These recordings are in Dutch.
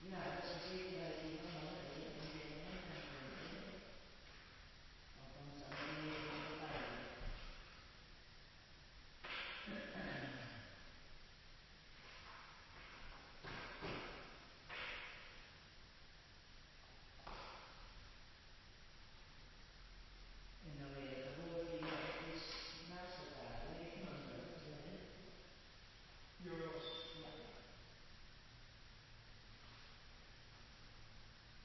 Ja, dat is een zekerheid die allemaal hebben en die helemaal kan worden. Althans, aan de leven van de Bijbel. En dan weer het woord die het is naast elkaar, weet je nog wel. Joros. Ja.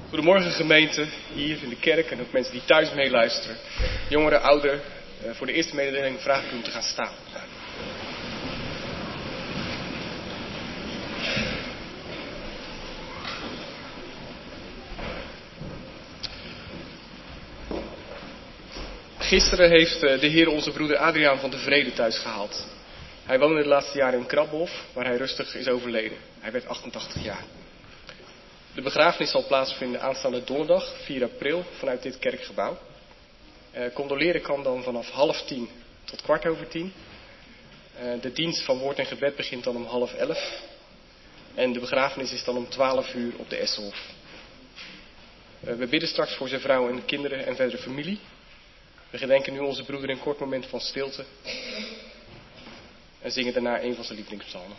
Goedemorgen gemeente, hier in de kerk en ook mensen die thuis meeluisteren. Jongeren, ouderen, voor de eerste mededeling vraag ik u om te gaan staan. Gisteren heeft de Heer onze broeder Adriaan van de Vrede thuis gehaald. Hij woonde de laatste jaren in Krabhof, waar hij rustig is overleden. Hij werd 88 jaar. De begrafenis zal plaatsvinden aanstaande donderdag, 4 april, vanuit dit kerkgebouw. Condoleren kan dan vanaf 9:30 tot 10:15. De dienst van woord en gebed begint dan om 10:30. En de begrafenis is dan om 12:00 op de Esselhof. We bidden straks voor zijn vrouw en kinderen en verdere familie. We gedenken nu onze broeder in een kort moment van stilte. En zingen daarna een van zijn lievelingspsalmen.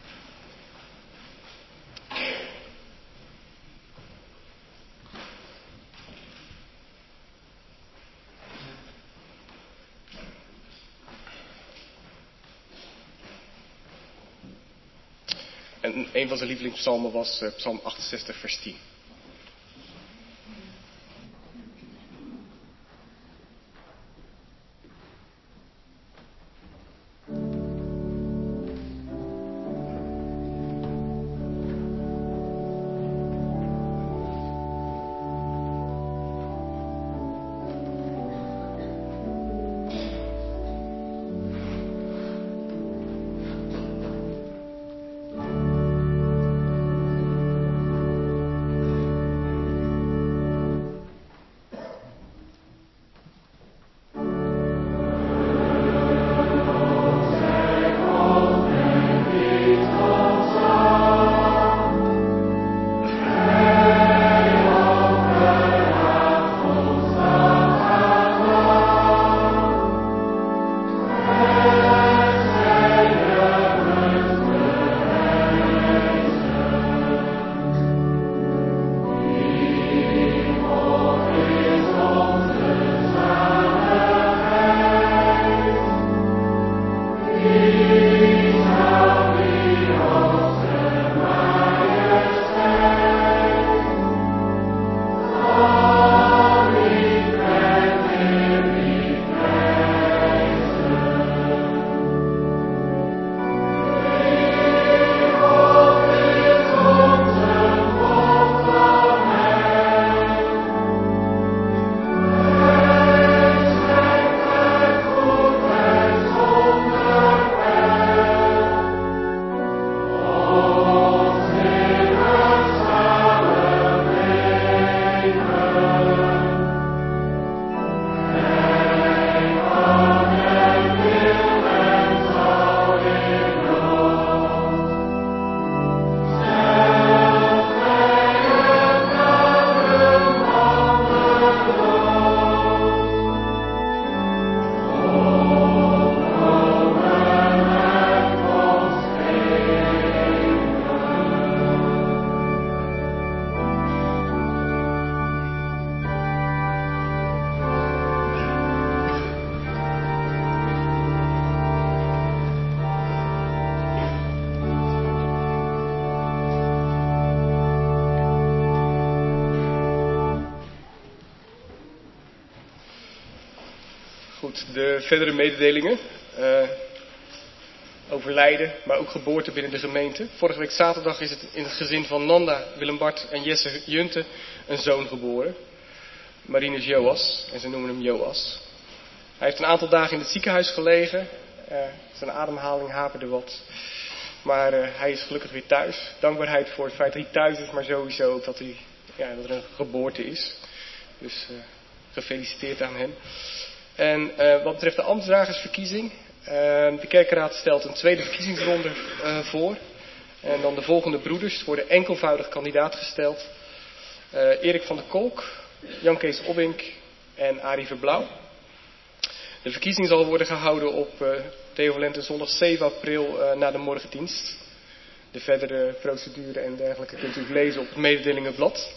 En een van zijn lievelingspsalmen was Psalm 68 vers 10. Goed, de verdere mededelingen. Overlijden, maar ook geboorte binnen de gemeente. Vorige week zaterdag is het in het gezin van Nanda, Willem Bart en Jesse Junte een zoon geboren. Marinus Joas, en ze noemen hem Joas. Hij heeft een aantal dagen in het ziekenhuis gelegen. Zijn ademhaling haperde wat. Maar hij is gelukkig weer thuis. Dankbaarheid voor het feit dat hij thuis is, maar sowieso ook dat er een geboorte is. Dus gefeliciteerd aan hem. En wat betreft de ambtsdragersverkiezing. De kerkenraad stelt een tweede verkiezingsronde voor. En dan de volgende broeders worden enkelvoudig kandidaat gesteld. Erik van der Kolk, Jan Kees Obbink en Arie Verblauw. De verkiezing zal worden gehouden op Theo Valente zondag 7 april na de morgendienst. De verdere procedure en dergelijke kunt u lezen op het mededelingenblad.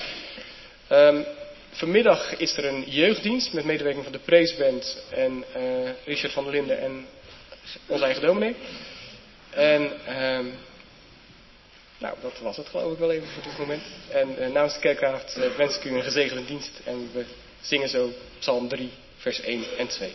Vanmiddag is er een jeugddienst met medewerking van de Praiseband en Richard van der Linden en onze eigen dominee. En Nou, dat was het geloof ik wel even voor dit moment. En namens de kerkraad wens ik u een gezegende dienst. En we zingen zo Psalm 3, vers 1 en 2.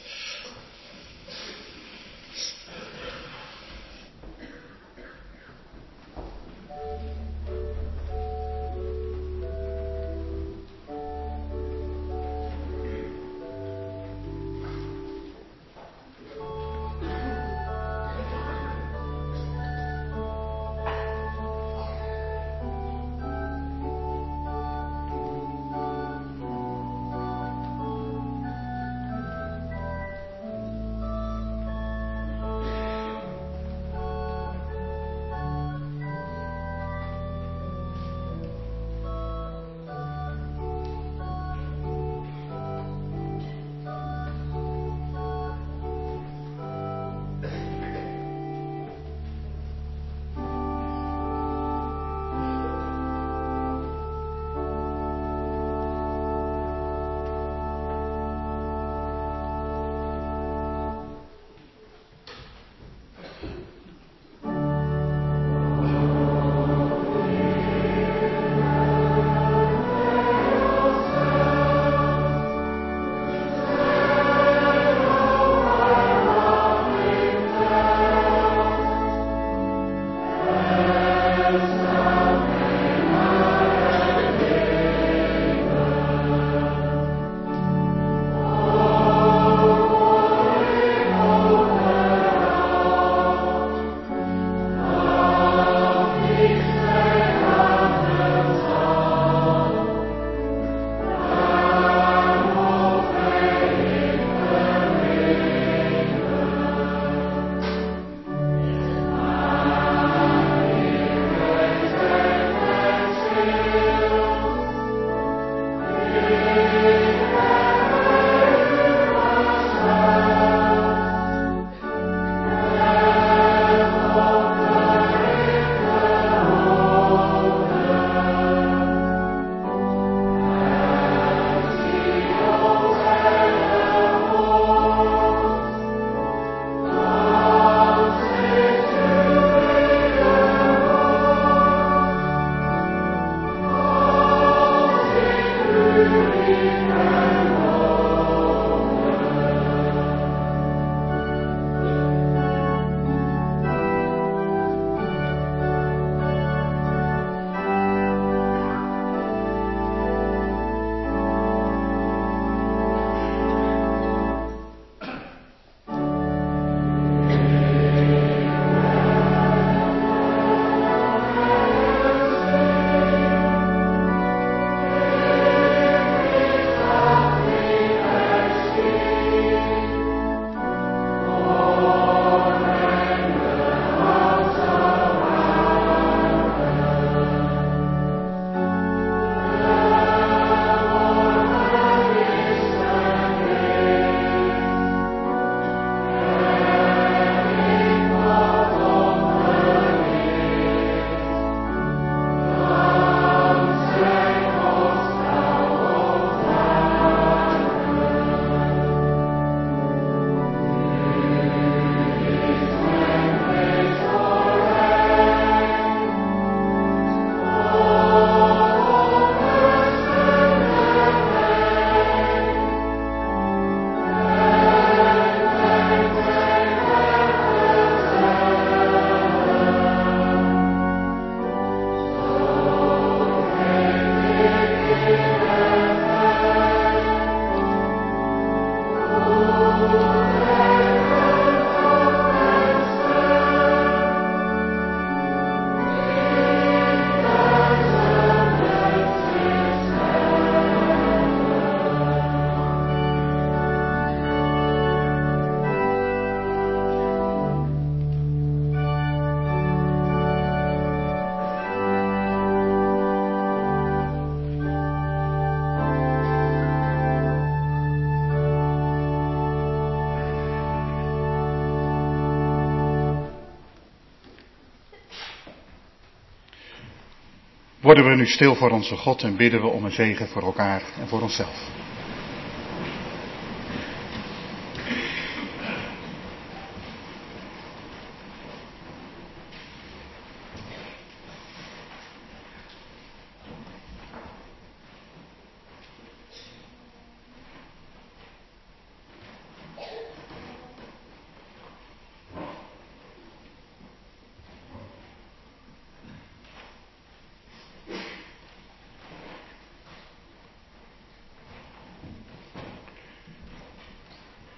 Worden we nu stil voor onze God en bidden we om een zegen voor elkaar en voor onszelf.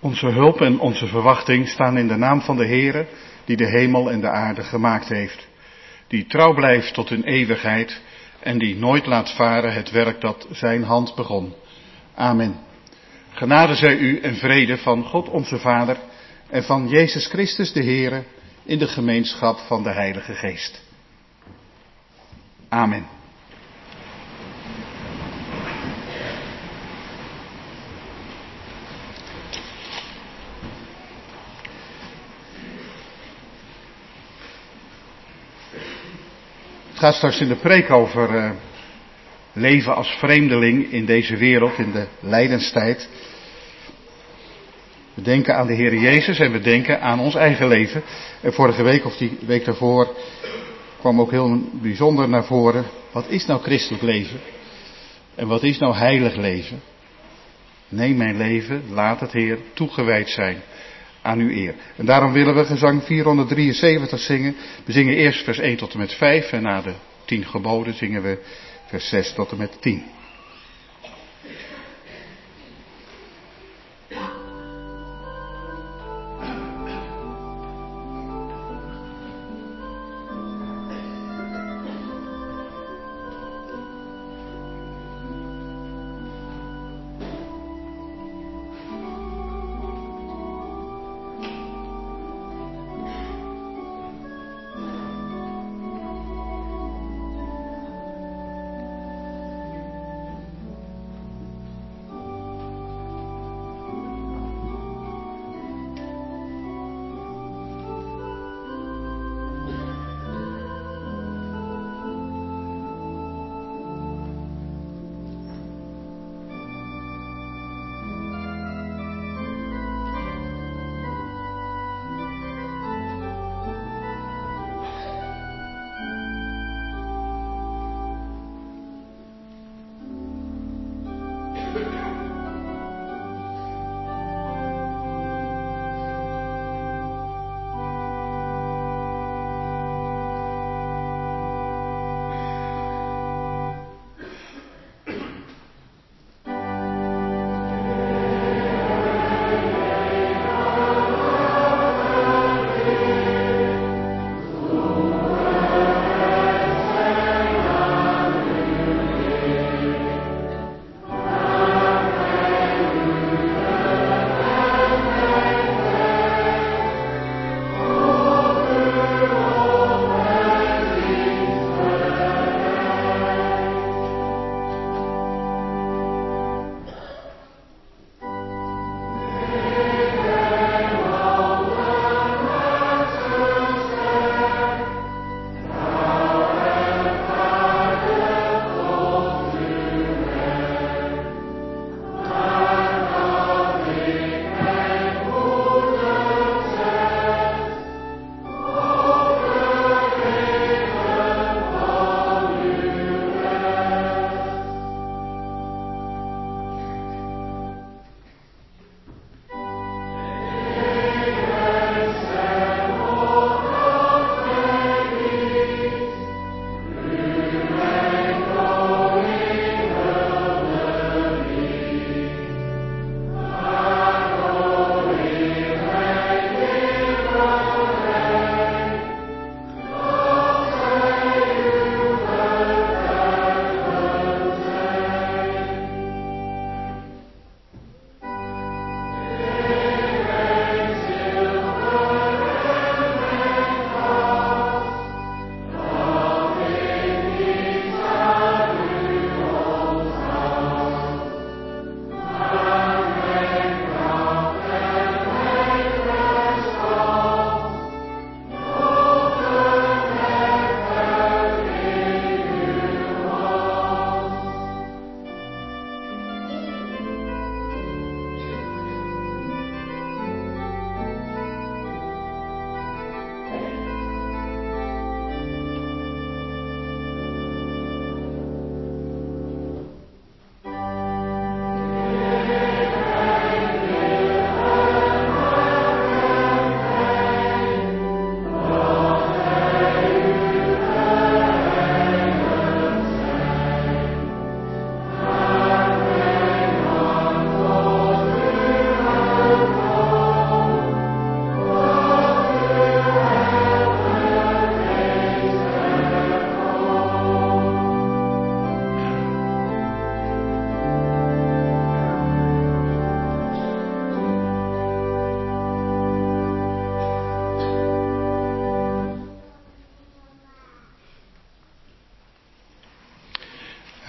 Onze hulp en onze verwachting staan in de naam van de Heere, die de hemel en de aarde gemaakt heeft. Die trouw blijft tot in eeuwigheid en die nooit laat varen het werk dat zijn hand begon. Amen. Genade zij u en vrede van God onze Vader en van Jezus Christus de Heere in de gemeenschap van de Heilige Geest. Amen. Het gaat straks in de preek over leven als vreemdeling in deze wereld, in de lijdenstijd. We denken aan de Heer Jezus en we denken aan ons eigen leven. En vorige week of die week daarvoor kwam ook heel bijzonder naar voren. Wat is nou christelijk leven? En wat is nou heilig leven? Neem mijn leven, laat het Heer toegewijd zijn aan uw eer. En daarom willen we gezang 473 zingen. We zingen eerst vers 1 tot en met 5 en na de 10 geboden zingen we vers 6 tot en met 10.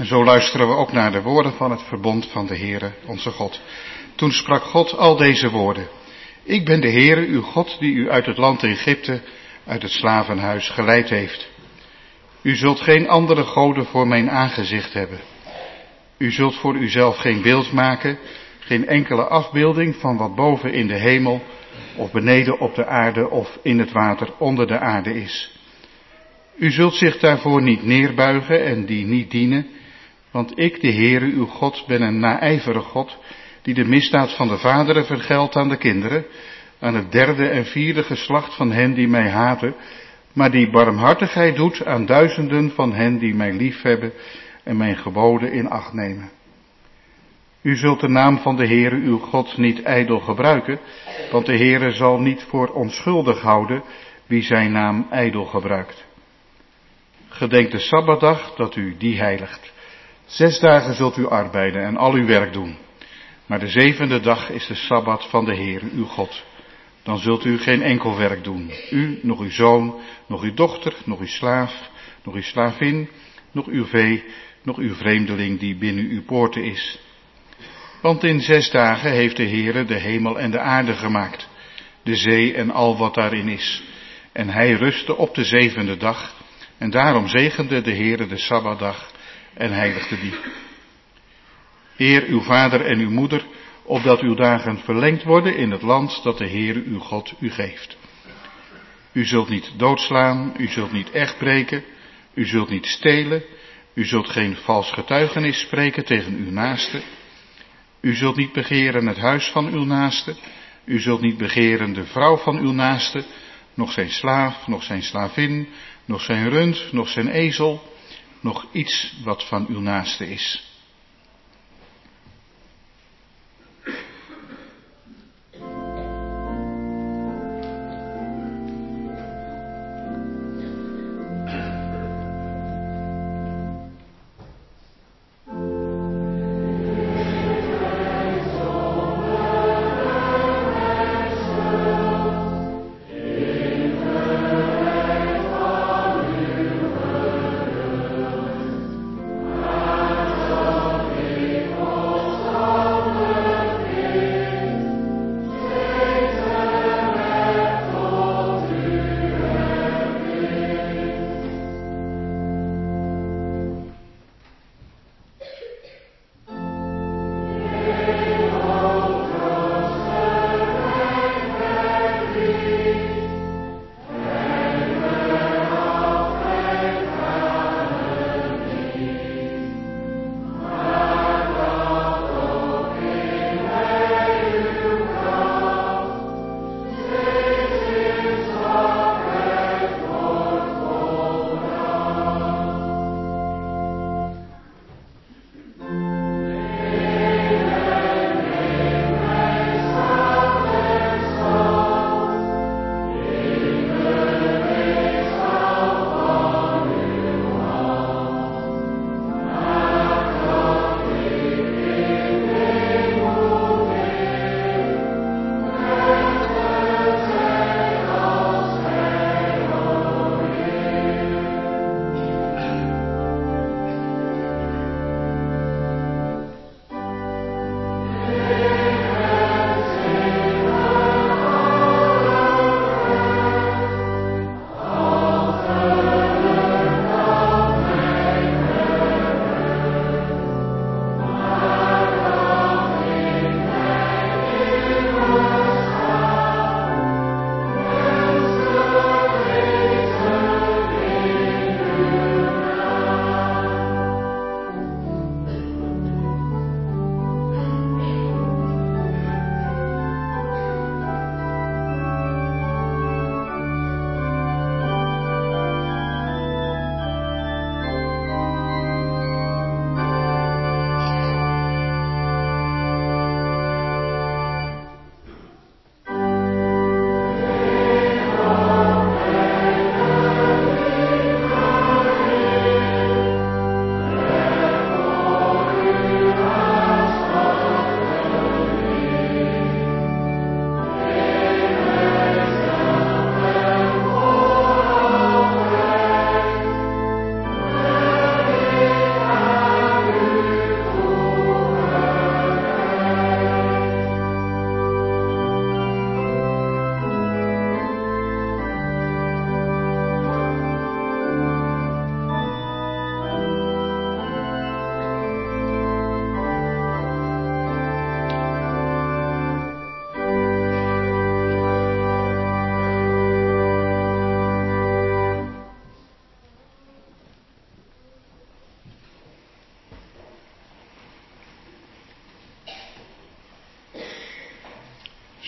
En zo luisteren we ook naar de woorden van het verbond van de Heere, onze God. Toen sprak God al deze woorden. Ik ben de Heere, uw God, die u uit het land Egypte, uit het slavenhuis geleid heeft. U zult geen andere goden voor mijn aangezicht hebben. U zult voor uzelf geen beeld maken, geen enkele afbeelding van wat boven in de hemel, of beneden op de aarde, of in het water onder de aarde is. U zult zich daarvoor niet neerbuigen en die niet dienen, want ik, de Heere, uw God, ben een naijverig God, die de misdaad van de vaderen vergeldt aan de kinderen, aan het derde en vierde geslacht van hen die mij haten, maar die barmhartigheid doet aan duizenden van hen die mij liefhebben en mijn geboden in acht nemen. U zult de naam van de Heere uw God niet ijdel gebruiken, want de Heere zal niet voor onschuldig houden wie zijn naam ijdel gebruikt. Gedenk de Sabbatdag dat u die heiligt. 6 dagen zult u arbeiden en al uw werk doen. Maar de 7e dag is de Sabbat van de Heere uw God. Dan zult u geen enkel werk doen. U, nog uw zoon, nog uw dochter, nog uw slaaf, nog uw slavin, nog uw vee, nog uw vreemdeling die binnen uw poorten is. Want in 6 dagen heeft de Heere de hemel en de aarde gemaakt, de zee en al wat daarin is. En hij rustte op de 7e dag, en daarom zegende de Heere de Sabbatdag en heiligde die. Eer uw vader en uw moeder, opdat uw dagen verlengd worden in het land dat de Heere uw God u geeft. U zult niet doodslaan, u zult niet echt breken, u zult niet stelen, u zult geen vals getuigenis spreken tegen uw naaste. U zult niet begeren het huis van uw naaste, u zult niet begeren de vrouw van uw naaste, nog zijn slaaf, nog zijn slavin, nog zijn rund, nog zijn ezel, nog iets wat van uw naaste is.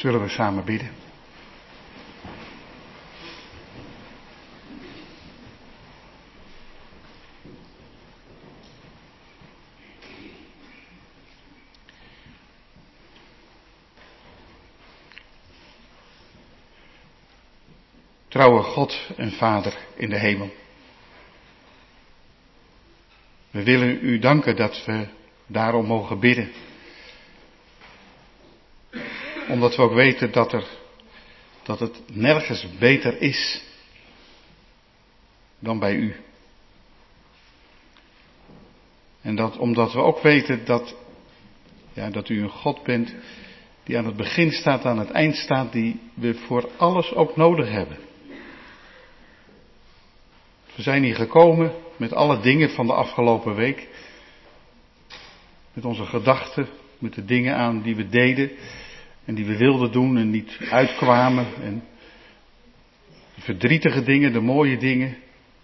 Zullen we samen bidden? Trouwe God en Vader in de hemel. We willen u danken dat we daarom mogen bidden. Omdat we ook weten dat het nergens beter is dan bij u. En omdat we ook weten dat u een God bent die aan het begin staat, aan het eind staat, die we voor alles ook nodig hebben. We zijn hier gekomen met alle dingen van de afgelopen week. Met onze gedachten, met de dingen aan die we deden en die we wilden doen en niet uitkwamen. En de verdrietige dingen, de mooie dingen.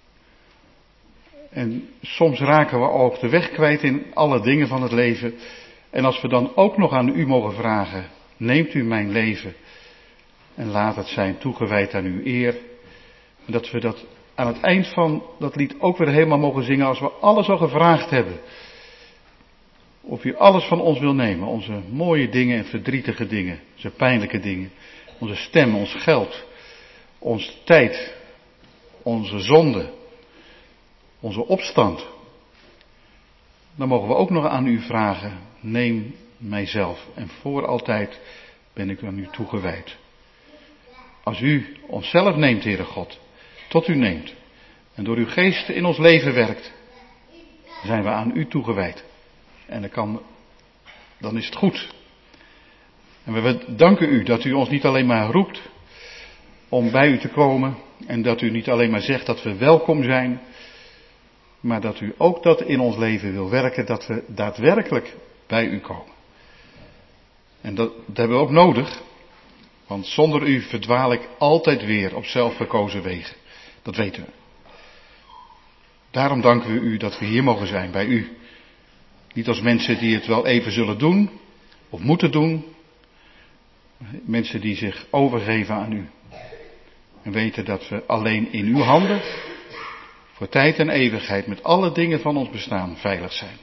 En soms raken we ook de weg kwijt in alle dingen van het leven. En als we dan ook nog aan u mogen vragen, neemt u mijn leven en laat het zijn toegewijd aan uw eer. En dat we dat aan het eind van dat lied ook weer helemaal mogen zingen als we alles al gevraagd hebben. Of u alles van ons wil nemen, onze mooie dingen en verdrietige dingen, onze pijnlijke dingen, onze stem, ons geld, onze tijd, onze zonde, onze opstand. Dan mogen we ook nog aan u vragen, neem mijzelf en voor altijd ben ik aan u toegewijd. Als u onszelf neemt, Heere God, tot u neemt en door uw geest in ons leven werkt, zijn we aan u toegewijd. En dan is het goed. En we danken u dat u ons niet alleen maar roept om bij u te komen en dat u niet alleen maar zegt dat we welkom zijn, maar dat u ook dat in ons leven wil werken, dat we daadwerkelijk bij u komen. En dat hebben we ook nodig, want zonder u verdwaal ik altijd weer op zelfgekozen wegen. Dat weten we. Daarom danken we u dat we hier mogen zijn bij u. Niet als mensen die het wel even zullen doen, of moeten doen. Mensen die zich overgeven aan u. En weten dat we alleen in uw handen, voor tijd en eeuwigheid, met alle dingen van ons bestaan, veilig zijn.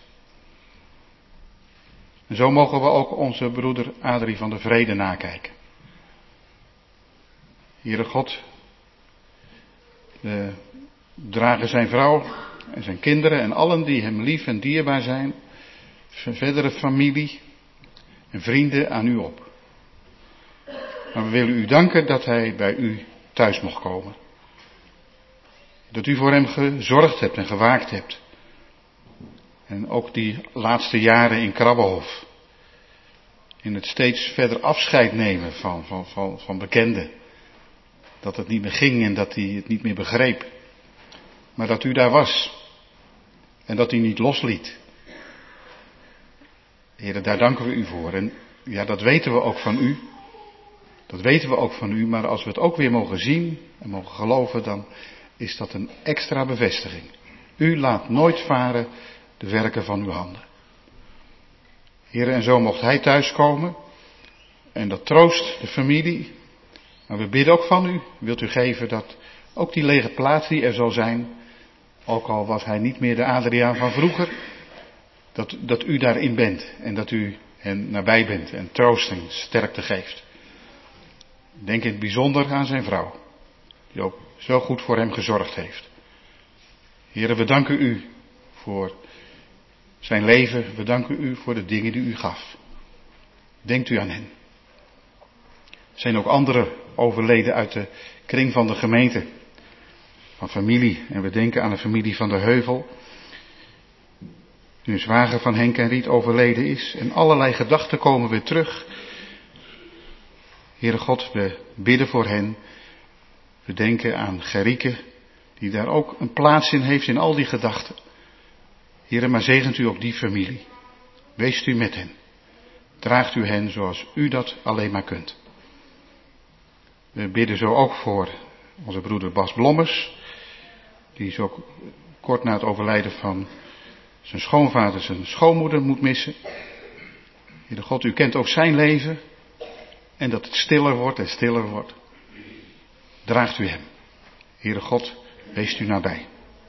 En zo mogen we ook onze broeder Adrie van der Vrede nakijken. Heere God, we dragen zijn vrouw en zijn kinderen en allen die hem lief en dierbaar zijn, zijn verdere familie en vrienden aan u op. Maar we willen u danken dat hij bij u thuis mocht komen. Dat u voor hem gezorgd hebt en gewaakt hebt. En ook die laatste jaren in Krabbenhof. In het steeds verder afscheid nemen van bekenden. Dat het niet meer ging en dat hij het niet meer begreep. Maar dat u daar was. En dat u niet losliet. Heren, daar danken we u voor. En ja, dat weten we ook van u. Dat weten we ook van u. Maar als we het ook weer mogen zien en mogen geloven, dan is dat een extra bevestiging. U laat nooit varen de werken van uw handen. Heren, en zo mocht hij thuiskomen. En dat troost de familie. Maar we bidden ook van u. Wilt u geven dat ook die lege plaats die er zal zijn, ook al was hij niet meer de Adriaan van vroeger, dat u daarin bent en dat u hen nabij bent en troost en sterkte geeft. Denk in het bijzonder aan zijn vrouw, die ook zo goed voor hem gezorgd heeft. Heren, we danken u voor zijn leven, we danken u voor de dingen die u gaf. Denkt u aan hen. Er zijn ook anderen overleden uit de kring van de gemeente, van familie. En we denken aan de familie van de Heuvel. Nu een zwager van Henk en Riet overleden is. En allerlei gedachten komen weer terug. Heere God, we bidden voor hen. We denken aan Gerrieke, die daar ook een plaats in heeft in al die gedachten. Heere, maar zegent u ook die familie. Weest u met hen. Draagt u hen zoals u dat alleen maar kunt. We bidden zo ook voor onze broeder Bas Blommers, die zo kort na het overlijden van zijn schoonvader zijn schoonmoeder moet missen. Heere God, u kent ook zijn leven. en dat het stiller wordt en stiller wordt. Draagt u hem. Heere God, wees u nabij.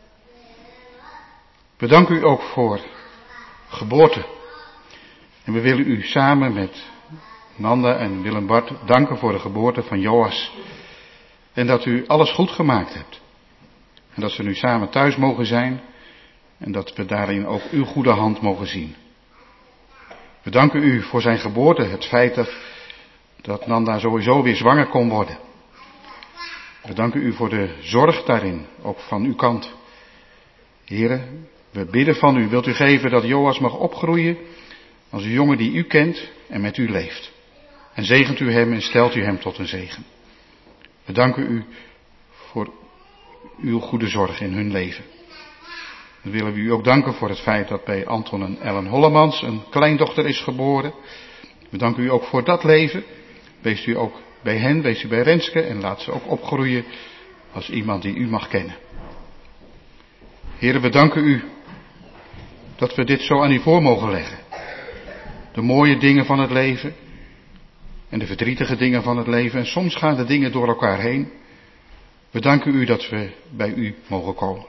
We danken u ook voor geboorte. En we willen u samen met Nanda en Willem Bart danken voor de geboorte van Joas. En dat u alles goed gemaakt hebt. En dat ze nu samen thuis mogen zijn. En dat we daarin ook uw goede hand mogen zien. We danken u voor zijn geboorte. Het feit dat Nanda sowieso weer zwanger kon worden. We danken u voor de zorg daarin, ook van uw kant. Heren, we bidden van u, wilt u geven dat Joas mag opgroeien als een jongen die u kent en met u leeft. En zegent u hem en stelt u hem tot een zegen. We danken u voor uw goede zorg in hun leven. Dan willen we u ook danken voor het feit dat bij Anton en Ellen Hollemans een kleindochter is geboren. We danken u ook voor dat leven. Wees u ook bij hen, wees u bij Renske en laat ze ook opgroeien als iemand die u mag kennen. Heren, we danken u dat we dit zo aan u voor mogen leggen. De mooie dingen van het leven en de verdrietige dingen van het leven. En soms gaan de dingen door elkaar heen. We danken u dat we bij u mogen komen.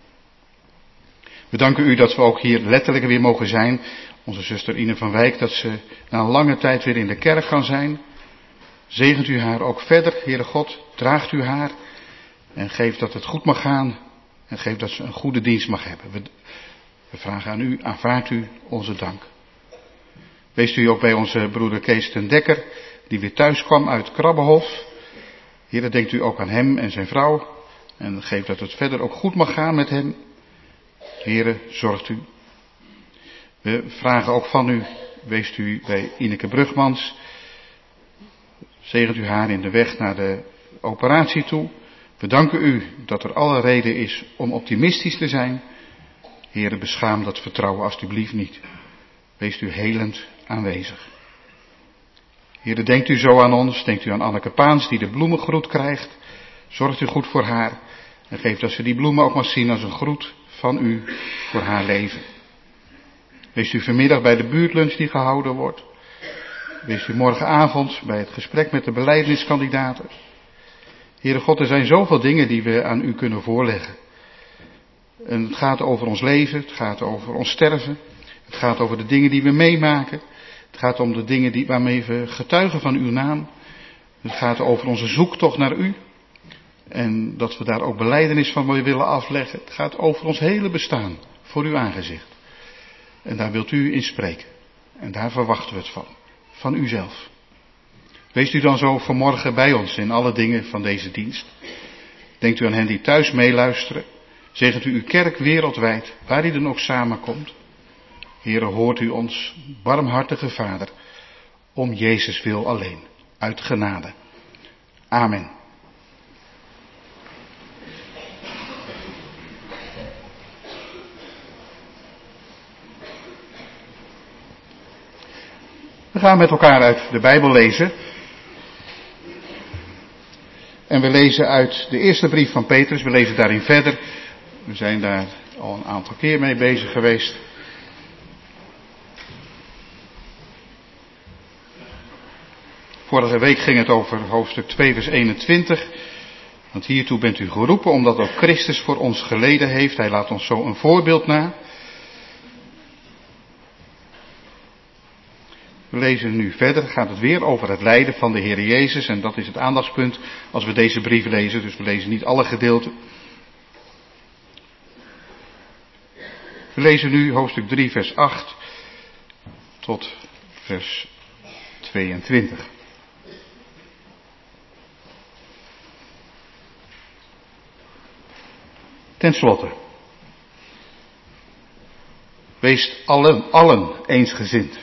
We danken u dat we ook hier letterlijk weer mogen zijn. Onze zuster Ine van Wijk, dat ze na een lange tijd weer in de kerk kan zijn. Zegent u haar ook verder, Heere God, draagt u haar en geef dat het goed mag gaan en geef dat ze een goede dienst mag hebben. We vragen aan u, aanvaardt u onze dank. Wees u ook bij onze broeder Kees ten Dekker, die weer thuis kwam uit Krabbenhof. Heere, denkt u ook aan hem en zijn vrouw en geef dat het verder ook goed mag gaan met hem. Heere, zorgt u. We vragen ook van u, wees u bij Ineke Brugmans. Zegent u haar in de weg naar de operatie toe. We danken u dat er alle reden is om optimistisch te zijn. Heere, beschaam dat vertrouwen alstublieft niet. Wees u helend aanwezig. Heere, denkt u zo aan ons, denkt u aan Anneke Paans die de bloemengroet krijgt. Zorgt u goed voor haar en geef dat ze die bloemen ook mag zien als een groet van u voor haar leven. Wees u vanmiddag bij de buurtlunch die gehouden wordt. Wees u morgenavond bij het gesprek met de belijdeniskandidaten. Heere God, er zijn zoveel dingen die we aan u kunnen voorleggen. En het gaat over ons leven, het gaat over ons sterven. Het gaat over de dingen die we meemaken. Het gaat om de dingen waarmee we getuigen van uw naam. Het gaat over onze zoektocht naar u. En dat we daar ook belijdenis van willen afleggen. Het gaat over ons hele bestaan voor uw aangezicht. En daar wilt u in spreken. En daar verwachten we het van. Van uzelf. Wees u dan zo vanmorgen bij ons in alle dingen van deze dienst. Denkt u aan hen die thuis meeluisteren. Zegent u uw kerk wereldwijd, waar die dan ook samenkomt. Heere, hoort u ons, barmhartige Vader, om Jezus wil alleen, uit genade. Amen. We gaan met elkaar uit de Bijbel lezen. En we lezen uit de eerste brief van Petrus, we lezen daarin verder. We zijn daar al een aantal keer mee bezig geweest. Vorige week ging het over hoofdstuk 2 vers 21. Want hiertoe bent u geroepen, omdat ook Christus voor ons geleden heeft. Hij laat ons zo een voorbeeld na. We lezen nu verder, gaat het weer over het lijden van de Heer Jezus. En dat is het aandachtspunt als we deze brief lezen. Dus we lezen niet alle gedeelten. We lezen nu hoofdstuk 3 vers 8 tot vers 22. Ten slotte. Wees allen eensgezind.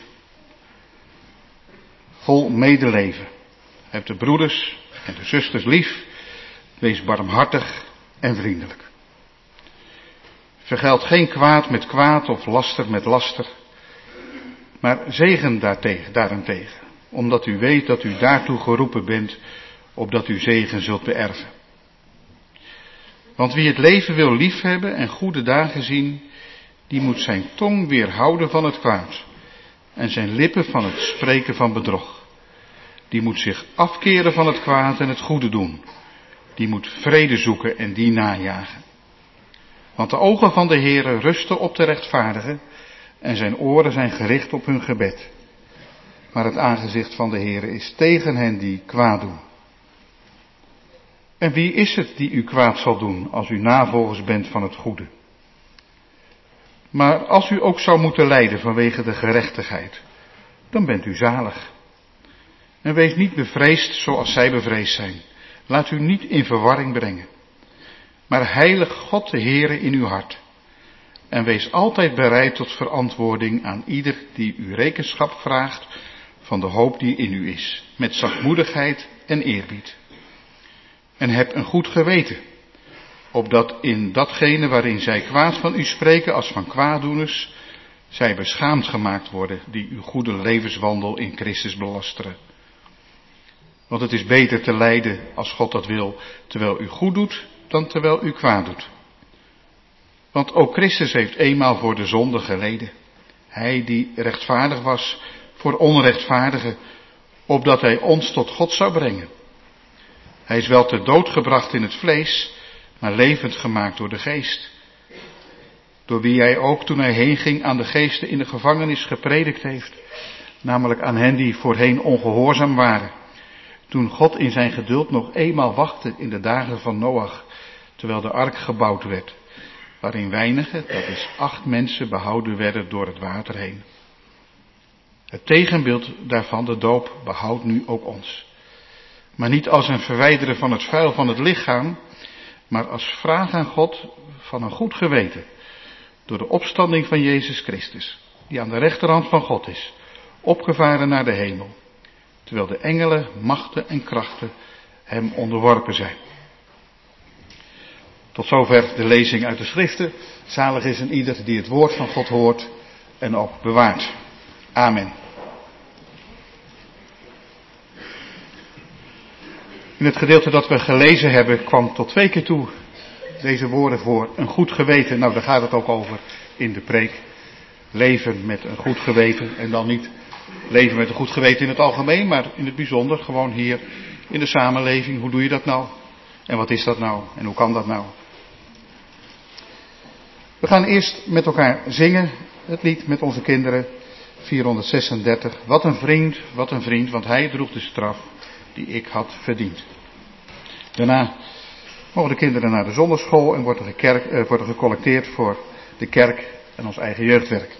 Vol medeleven. Heb de broeders en de zusters lief. Wees barmhartig en vriendelijk. Vergeld geen kwaad met kwaad of laster met laster. Maar zegen daarentegen. Omdat u weet dat u daartoe geroepen bent. Opdat u zegen zult beërven. Want wie het leven wil liefhebben en goede dagen zien. Die moet zijn tong weerhouden van het kwaad. En zijn lippen van het spreken van bedrog. die moet zich afkeren van het kwaad en het goede doen. Die moet vrede zoeken en die najagen. Want de ogen van de Heere rusten op de rechtvaardigen en zijn oren zijn gericht op hun gebed. Maar het aangezicht van de Heere is tegen hen die kwaad doen. En wie is het die u kwaad zal doen als u navolgers bent van het goede? Maar als u ook zou moeten lijden vanwege de gerechtigheid, dan bent u zalig. En wees niet bevreesd zoals zij bevreesd zijn. Laat u niet in verwarring brengen. Maar heilig God de Heere in uw hart. En wees altijd bereid tot verantwoording aan ieder die u rekenschap vraagt van de hoop die in u is, met zachtmoedigheid en eerbied. En heb een goed geweten, opdat in datgene waarin zij kwaad van u spreken als van kwaaddoeners, zij beschaamd gemaakt worden die uw goede levenswandel in Christus belasteren. Want het is beter te lijden als God dat wil, terwijl u goed doet, dan terwijl u kwaad doet. Want ook Christus heeft eenmaal voor de zonde geleden. Hij die rechtvaardig was voor onrechtvaardigen, opdat hij ons tot God zou brengen. Hij is wel ter dood gebracht in het vlees, maar levend gemaakt door de geest. Door wie hij ook toen hij heen ging aan de geesten in de gevangenis gepredikt heeft. Namelijk aan hen die voorheen ongehoorzaam waren. Toen God in zijn geduld nog eenmaal wachtte in de dagen van Noach, terwijl de ark gebouwd werd. Waarin weinigen, dat is 8 mensen, behouden werden door het water heen. Het tegenbeeld daarvan, de doop, behoudt nu ook ons. Maar niet als een verwijderen van het vuil van het lichaam, maar als vraag aan God van een goed geweten. Door de opstanding van Jezus Christus, die aan de rechterhand van God is, opgevaren naar de hemel. Terwijl de engelen, machten en krachten hem onderworpen zijn. Tot zover de lezing uit de schriften. Zalig is een ieder die het woord van God hoort en ook bewaart. Amen. In het gedeelte dat we gelezen hebben kwam tot 2 keer toe deze woorden voor een goed geweten. Nou, daar gaat het ook over in de preek. Leven met een goed geweten en dan niet leven met een goed geweten in het algemeen, maar in het bijzonder gewoon hier in de samenleving. Hoe doe je dat nou? En wat is dat nou? En hoe kan dat nou? We gaan eerst met elkaar zingen het lied met onze kinderen 436. Wat een vriend, want hij droeg de straf die ik had verdiend. Daarna mogen de kinderen naar de zondagschool en worden gecollecteerd voor de kerk en ons eigen jeugdwerk.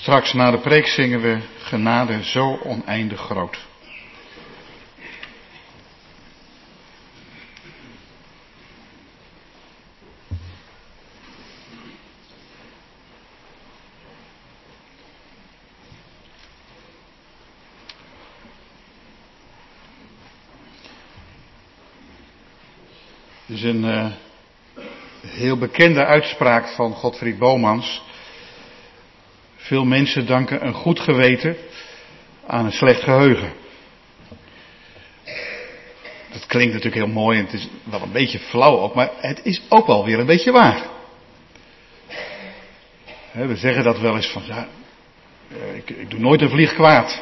Straks na de preek zingen we genade zo oneindig groot. Het is een heel bekende uitspraak van Godfried Bomans. Veel mensen danken een goed geweten aan een slecht geheugen. Dat klinkt natuurlijk heel mooi en het is wel een beetje flauw ook, maar het is ook wel weer een beetje waar. We zeggen dat wel eens van, ja, ik doe nooit een vlieg kwaad.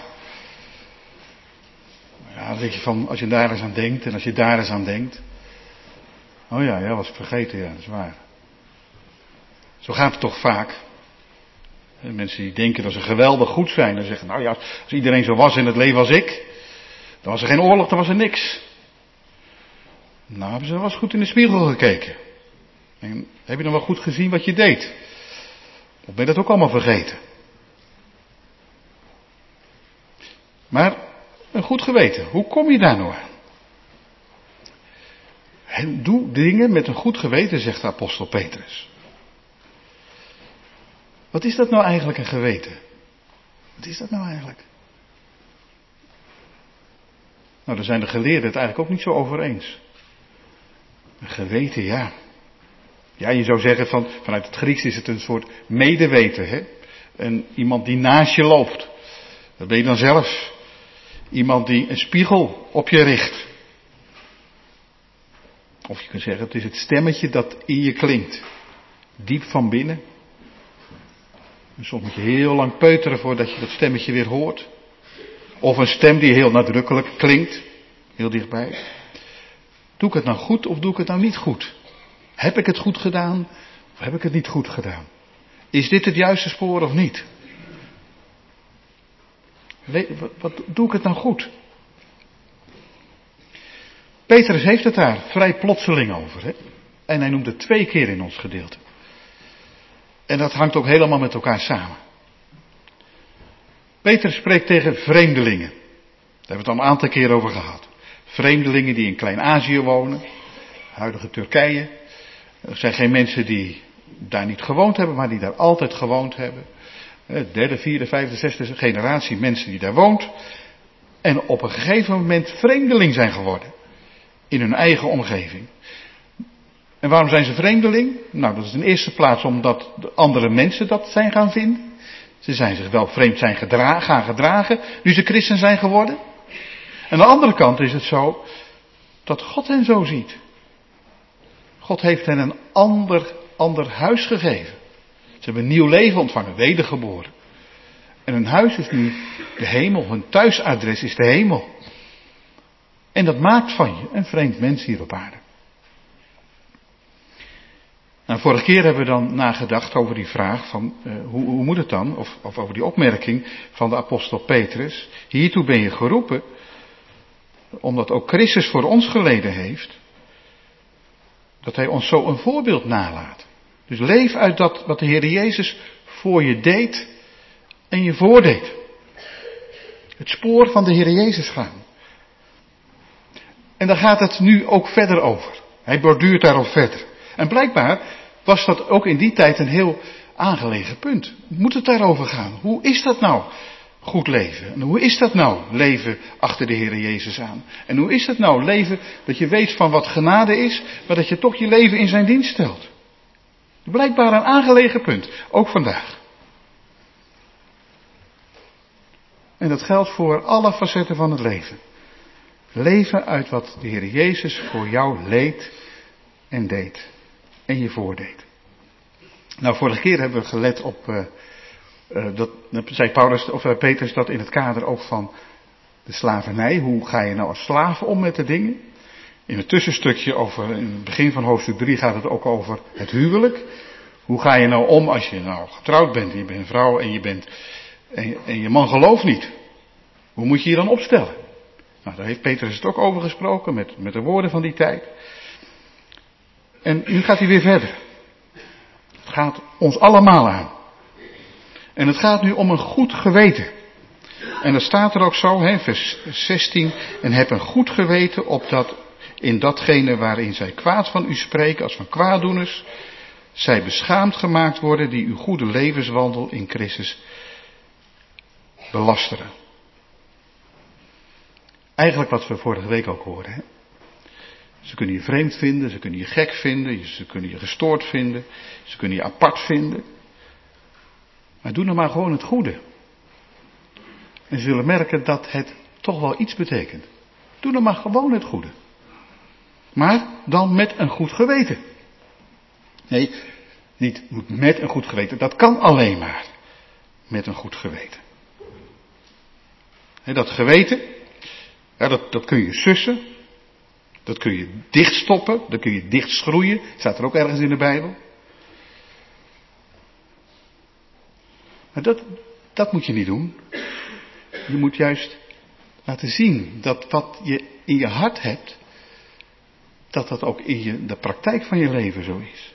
Ja, dan denk je van, als je daar eens aan denkt en als je daar eens aan denkt. Oh ja, was ik vergeten, ja, dat is waar. Zo gaat het toch vaak. Mensen die denken dat ze geweldig goed zijn en zeggen, nou ja, als iedereen zo was in het leven als ik, dan was er geen oorlog, dan was er niks. Nou, hebben ze wel eens goed in de spiegel gekeken. En heb je dan wel goed gezien wat je deed? Of ben je dat ook allemaal vergeten? Maar een goed geweten, hoe kom je daar nou aan? Doe dingen met een goed geweten, zegt de apostel Petrus. Wat is dat nou eigenlijk, een geweten? Wat is dat nou eigenlijk? Nou, daar zijn de geleerden het eigenlijk ook niet zo over eens. Een geweten, ja. Ja, je zou zeggen vanuit het Grieks is het een soort medeweten, hè? En iemand die naast je loopt. Dat ben je dan zelf. Iemand die een spiegel op je richt. Of je kunt zeggen, het is het stemmetje dat in je klinkt. Diep van binnen. En soms moet je heel lang peuteren voordat je dat stemmetje weer hoort. Of een stem die heel nadrukkelijk klinkt. Heel dichtbij. Doe ik het nou goed of doe ik het nou niet goed? Heb ik het goed gedaan of heb ik het niet goed gedaan? Is dit het juiste spoor of niet? Wat doe ik het nou goed? Petrus heeft het daar vrij plotseling over. Hè? En hij noemt het 2 keer in ons gedeelte. En dat hangt ook helemaal met elkaar samen. Petrus spreekt tegen vreemdelingen. Daar hebben we het al een aantal keer over gehad. Vreemdelingen die in Klein-Azië wonen. Huidige Turkije. Er zijn geen mensen die daar niet gewoond hebben, maar die daar altijd gewoond hebben. 3e, 4e, 5e, 6e generatie mensen die daar woont. En op een gegeven moment vreemdeling zijn geworden. In hun eigen omgeving. En waarom zijn ze vreemdeling? Nou, dat is in eerste plaats omdat de andere mensen dat zijn gaan vinden. Ze zijn zich wel vreemd gaan gedragen, nu ze christen zijn geworden. Aan de andere kant is het zo, dat God hen zo ziet. God heeft hen een ander huis gegeven. Ze hebben een nieuw leven ontvangen, wedergeboren. En hun huis is nu de hemel, hun thuisadres is de hemel. En dat maakt van je een vreemd mens hier op aarde. Nou, vorige keer hebben we dan nagedacht over die vraag van hoe moet het dan? Of over die opmerking van de apostel Petrus. Hiertoe ben je geroepen, omdat ook Christus voor ons geleden heeft. Dat hij ons zo een voorbeeld nalaat. Dus leef uit dat wat de Heer Jezus voor je deed en je voordeed. Het spoor van de Heer Jezus gaan. En daar gaat het nu ook verder over. Hij borduurt daarop verder. En blijkbaar was dat ook in die tijd een heel aangelegen punt. Moet het daarover gaan? Hoe is dat nou, goed leven? En hoe is dat nou, leven achter de Heer Jezus aan? En hoe is dat nou, leven dat je weet van wat genade is, maar dat je toch je leven in zijn dienst stelt? Blijkbaar een aangelegen punt, ook vandaag. En dat geldt voor alle facetten van het leven. Leven uit wat de Heer Jezus voor jou leed en deed. En je voordeed. Nou, vorige keer hebben we gelet op, dat zei Petrus dat in het kader ook van de slavernij. Hoe ga je nou als slaaf om met de dingen? In het tussenstukje in het begin van hoofdstuk 3 gaat het ook over het huwelijk. Hoe ga je nou om als je nou getrouwd bent, je bent een vrouw en je man gelooft niet? Hoe moet je je dan opstellen? Nou, daar heeft Petrus het ook over gesproken met de woorden van die tijd. En nu gaat hij weer verder. Het gaat ons allemaal aan. En het gaat nu om een goed geweten. En dat staat er ook zo, vers 16. En heb een goed geweten opdat in datgene waarin zij kwaad van u spreken als van kwaaddoeners, zij beschaamd gemaakt worden die uw goede levenswandel in Christus belasteren. Eigenlijk wat we vorige week ook hoorden. Hè? Ze kunnen je vreemd vinden, ze kunnen je gek vinden, ze kunnen je gestoord vinden, ze kunnen je apart vinden. Maar doe nou maar gewoon het goede. En ze zullen merken dat het toch wel iets betekent. Doe nou maar gewoon het goede. Maar dan met een goed geweten. Nee, niet met een goed geweten. Dat kan alleen maar met een goed geweten. Dat geweten, ja, dat kun je sussen. Dat kun je dichtstoppen. Dat kun je dichtschroeien. Staat er ook ergens in de Bijbel. Maar dat moet je niet doen. Je moet juist laten zien dat wat je in je hart hebt, dat ook in de praktijk van je leven zo is.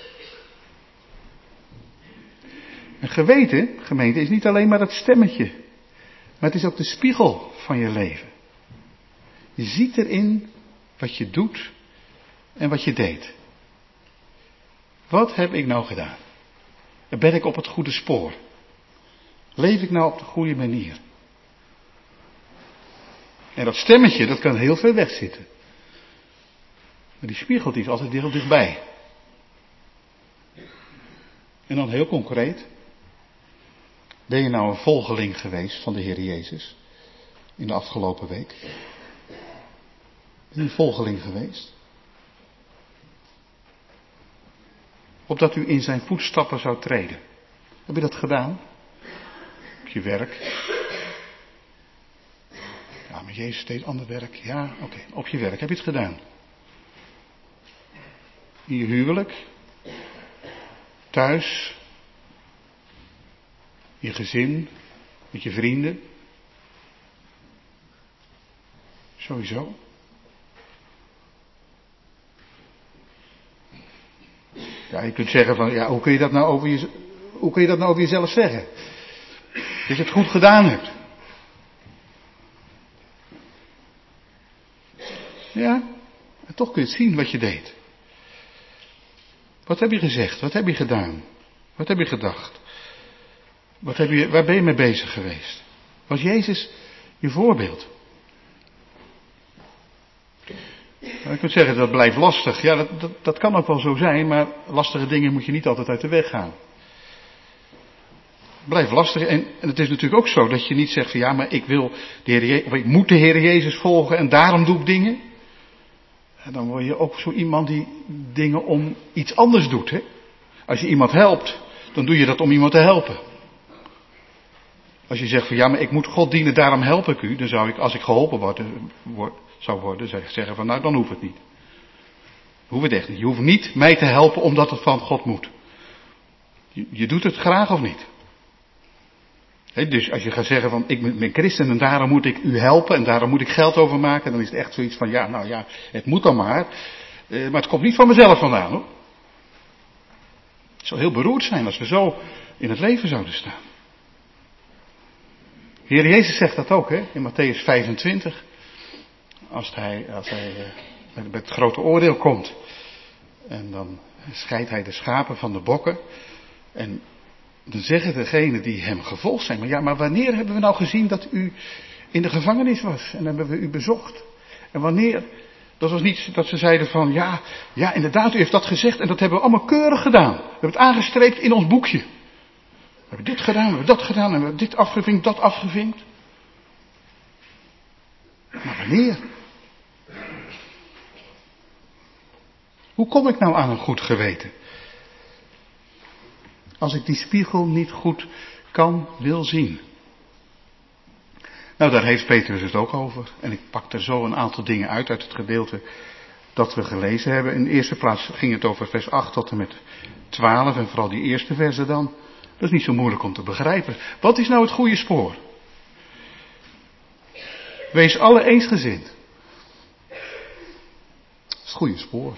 Een geweten, gemeente, is niet alleen maar het stemmetje, maar het is ook de spiegel van je leven. Je ziet erin wat je doet en wat je deed. Wat heb ik nou gedaan? Ben ik op het goede spoor? Leef ik nou op de goede manier? En dat stemmetje, dat kan heel ver weg zitten. Maar die spiegel die is altijd heel dichtbij. En dan heel concreet. Ben je nou een volgeling geweest van de Heer Jezus? In de afgelopen week? Ben je een volgeling geweest? Opdat u in zijn voetstappen zou treden. Heb je dat gedaan? Op je werk? Ja, maar Jezus deed ander werk. Ja, oké. Op je werk heb je het gedaan. In je huwelijk. Thuis. In je gezin. Met je vrienden. Sowieso. Ja, je kunt zeggen van, ja, hoe kun je dat nou over jezelf zeggen? Dat je het goed gedaan hebt. Ja, en toch kun je het zien wat je deed. Wat heb je gezegd? Wat heb je gedaan? Wat heb je gedacht? Waar ben je mee bezig geweest? Was Jezus je voorbeeld? Nou, je kunt zeggen dat blijft lastig. Ja, dat kan ook wel zo zijn, maar lastige dingen moet je niet altijd uit de weg gaan. Blijft lastig. En het is natuurlijk ook zo dat je niet zegt van ja, maar ik moet de Heer Jezus volgen en daarom doe ik dingen. En dan word je ook zo iemand die dingen om iets anders doet. Hè? Als je iemand helpt, dan doe je dat om iemand te helpen. Als je zegt van ja, maar ik moet God dienen, daarom help ik u. Dan zou ik, als ik geholpen zou worden, zeggen van nou, dan hoeft het niet. Hoeft het echt niet. Je hoeft niet mij te helpen omdat het van God moet. Je doet het graag of niet. Dus als je gaat zeggen van ik ben christen en daarom moet ik u helpen en daarom moet ik geld overmaken, dan is het echt zoiets van ja, nou ja, het moet dan maar. Maar het komt niet van mezelf vandaan hoor. Het zou heel beroerd zijn als we zo in het leven zouden staan. De Heer Jezus zegt dat ook hè, in Mattheüs 25. Als hij met het grote oordeel komt. En dan scheidt hij de schapen van de bokken. En dan zeggen degenen die hem gevolgd zijn. Maar ja, maar wanneer hebben we nou gezien dat u in de gevangenis was? En hebben we u bezocht? En wanneer? Dat was niet dat ze zeiden van ja inderdaad, u heeft dat gezegd. En dat hebben we allemaal keurig gedaan. We hebben het aangestreept in ons boekje. We hebben dit gedaan, we hebben dat gedaan. En we hebben dit afgevinkt, dat afgevinkt. Maar wanneer? Hoe kom ik nou aan een goed geweten? Als ik die spiegel niet goed wil zien. Nou, daar heeft Petrus het ook over. En ik pak er zo een aantal dingen uit het gedeelte dat we gelezen hebben. In de eerste plaats ging het over vers 8 tot en met 12. En vooral die eerste versen dan. Dat is niet zo moeilijk om te begrijpen. Wat is nou het goede spoor? Wees alle eensgezind. Dat is het goede spoor.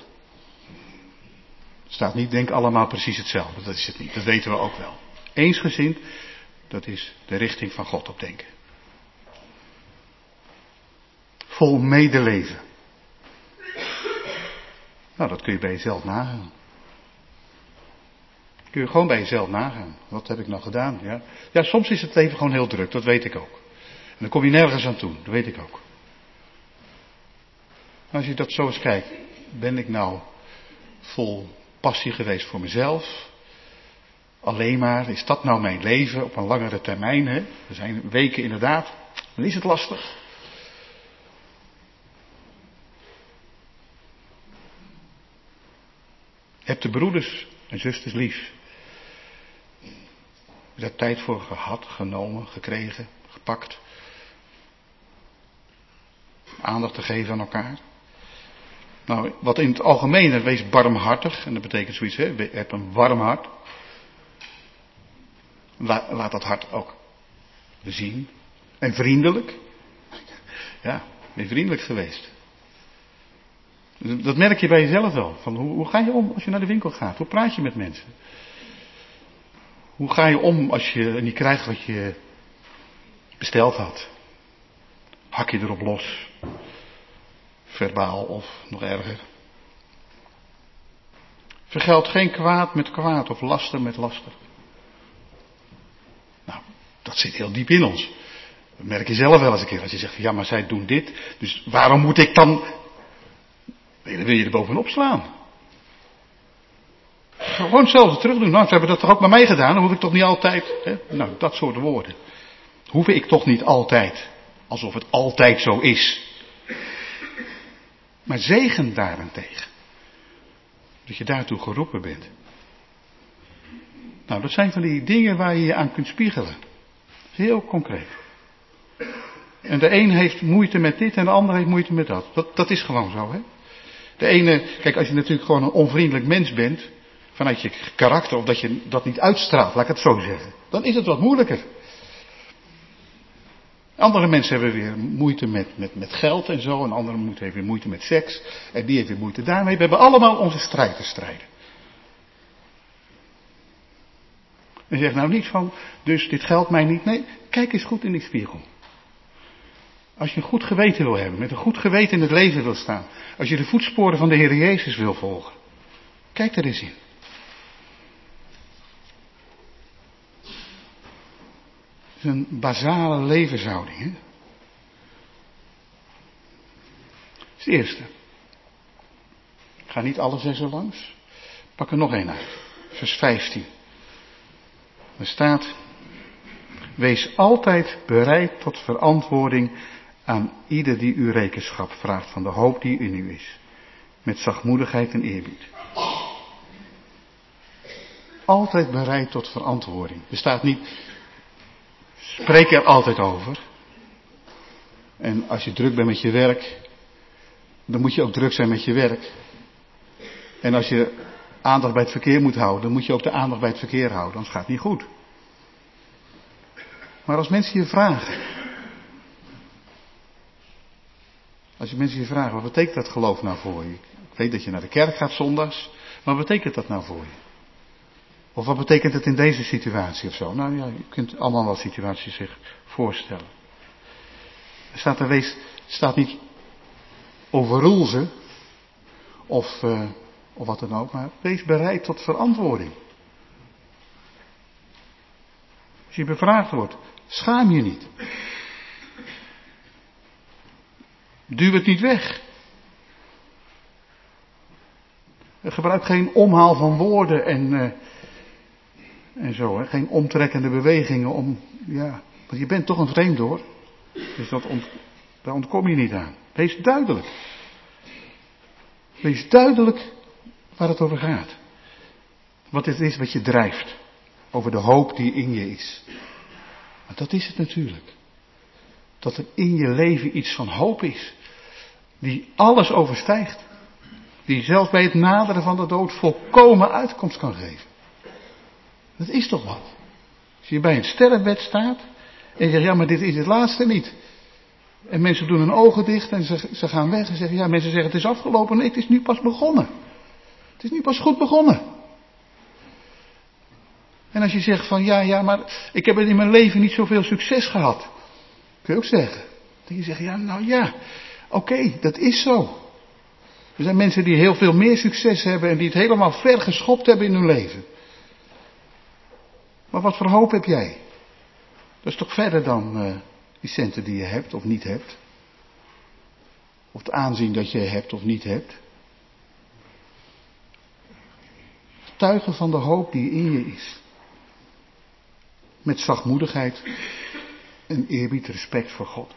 Er staat niet, denk allemaal precies hetzelfde. Dat is het niet. Dat weten we ook wel. Eensgezind, Dat is de richting van God opdenken. Vol medeleven. Nou, dat kun je bij jezelf nagaan. Kun je gewoon bij jezelf nagaan. Wat heb ik nou gedaan? Ja, soms is het leven gewoon heel druk, dat weet ik ook. En dan kom je nergens aan toe, dat weet ik ook. Maar als je dat zo eens kijkt, ben ik nou vol passie geweest voor mezelf? Alleen maar, is dat nou mijn leven op een langere termijn? Hè? Er zijn weken inderdaad, dan is het lastig. Heb de broeders en zusters lief. Je hebt daar tijd voor gehad, genomen, gekregen, gepakt. Aandacht te geven aan elkaar. Nou, wat in het algemeen, wees barmhartig. En dat betekent zoiets, hè? Heb een warm hart. Laat dat hart ook zien. En vriendelijk. Ja, ben je vriendelijk geweest. Dat merk je bij jezelf wel. Van hoe ga je om als je naar de winkel gaat? Hoe praat je met mensen? Hoe ga je om als je niet krijgt wat je besteld had? Hak je erop los? Verbaal of nog erger. Vergeld geen kwaad met kwaad of laster met laster. Nou, dat zit heel diep in ons. Dat merk je zelf wel eens een keer. Als je zegt, ja maar zij doen dit, dus waarom moet ik dan... Dan wil je er bovenop slaan. Gewoon hetzelfde terug doen. Nou, ze hebben dat toch ook bij mij gedaan, dan hoef ik toch niet altijd... Hè? Nou, dat soort woorden. Hoef ik toch niet altijd. Alsof het altijd zo is. Maar zegen daarentegen. Dat je daartoe geroepen bent. Nou, dat zijn van die dingen waar je je aan kunt spiegelen. Heel concreet. En de een heeft moeite met dit en de ander heeft moeite met dat. Dat is gewoon zo, hè. De ene, kijk, als je natuurlijk gewoon een onvriendelijk mens bent, vanuit je karakter, of dat je dat niet uitstraalt, laat ik het zo zeggen, dan is het wat moeilijker. Andere mensen hebben weer moeite met geld en zo, en andere heeft weer moeite met seks, en die heeft weer moeite daarmee. We hebben allemaal onze strijd te strijden. En zeg nou niet van, dus dit geldt mij niet. Nee, kijk eens goed in die spiegel. Als je een goed geweten wil hebben, met een goed geweten in het leven wil staan. Als je de voetsporen van de Heer Jezus wil volgen. Kijk er eens in. Het is een basale levenshouding. Hè? Dat is het eerste. Ik ga niet alle 6 er langs. Pak er nog één uit. Vers 15. Er staat: wees altijd bereid tot verantwoording aan ieder die u rekenschap vraagt van de hoop die in u is. Met zachtmoedigheid en eerbied. Altijd bereid tot verantwoording. Er staat niet, spreek er altijd over. En als je druk bent met je werk, dan moet je ook druk zijn met je werk. En als je aandacht bij het verkeer moet houden, dan moet je ook de aandacht bij het verkeer houden, anders gaat het niet goed. Maar als mensen je vragen, wat betekent dat geloof nou voor je? Ik weet dat je naar de kerk gaat zondags, maar wat betekent dat nou voor je? Of wat betekent het in deze situatie of zo? Nou ja, je kunt allemaal wel situaties zich voorstellen. Er staat niet overroel ze, of wat dan ook, maar wees bereid tot verantwoording. Als je bevraagd wordt, schaam je niet. Duw het niet weg. Gebruik geen omhaal van woorden en zo, hè? Geen omtrekkende bewegingen om, ja, want je bent toch een vreemd hoor. Dus daar ontkom je niet aan. Wees duidelijk. Wees duidelijk waar het over gaat. Wat het is wat je drijft. Over de hoop die in je is. Maar dat is het natuurlijk. Dat er in je leven iets van hoop is. Die alles overstijgt. Die zelfs bij het naderen van de dood volkomen uitkomst kan geven. Dat is toch wat. Als je bij een sterrenbed staat. En je zegt, ja maar dit is het laatste niet. En mensen doen hun ogen dicht en ze gaan weg en zeggen, ja mensen zeggen het is afgelopen. Nee, het is nu pas begonnen. Het is nu pas goed begonnen. En als je zegt van ja, maar ik heb in mijn leven niet zoveel succes gehad. Kun je ook zeggen. Dat je zegt, oké, dat is zo. Er zijn mensen die heel veel meer succes hebben en die het helemaal ver geschopt hebben in hun leven. Maar wat voor hoop heb jij? Dat is toch verder dan die centen die je hebt of niet hebt? Of het aanzien dat je hebt of niet hebt? Getuigen van de hoop die in je is. Met zachtmoedigheid en eerbied, respect voor God.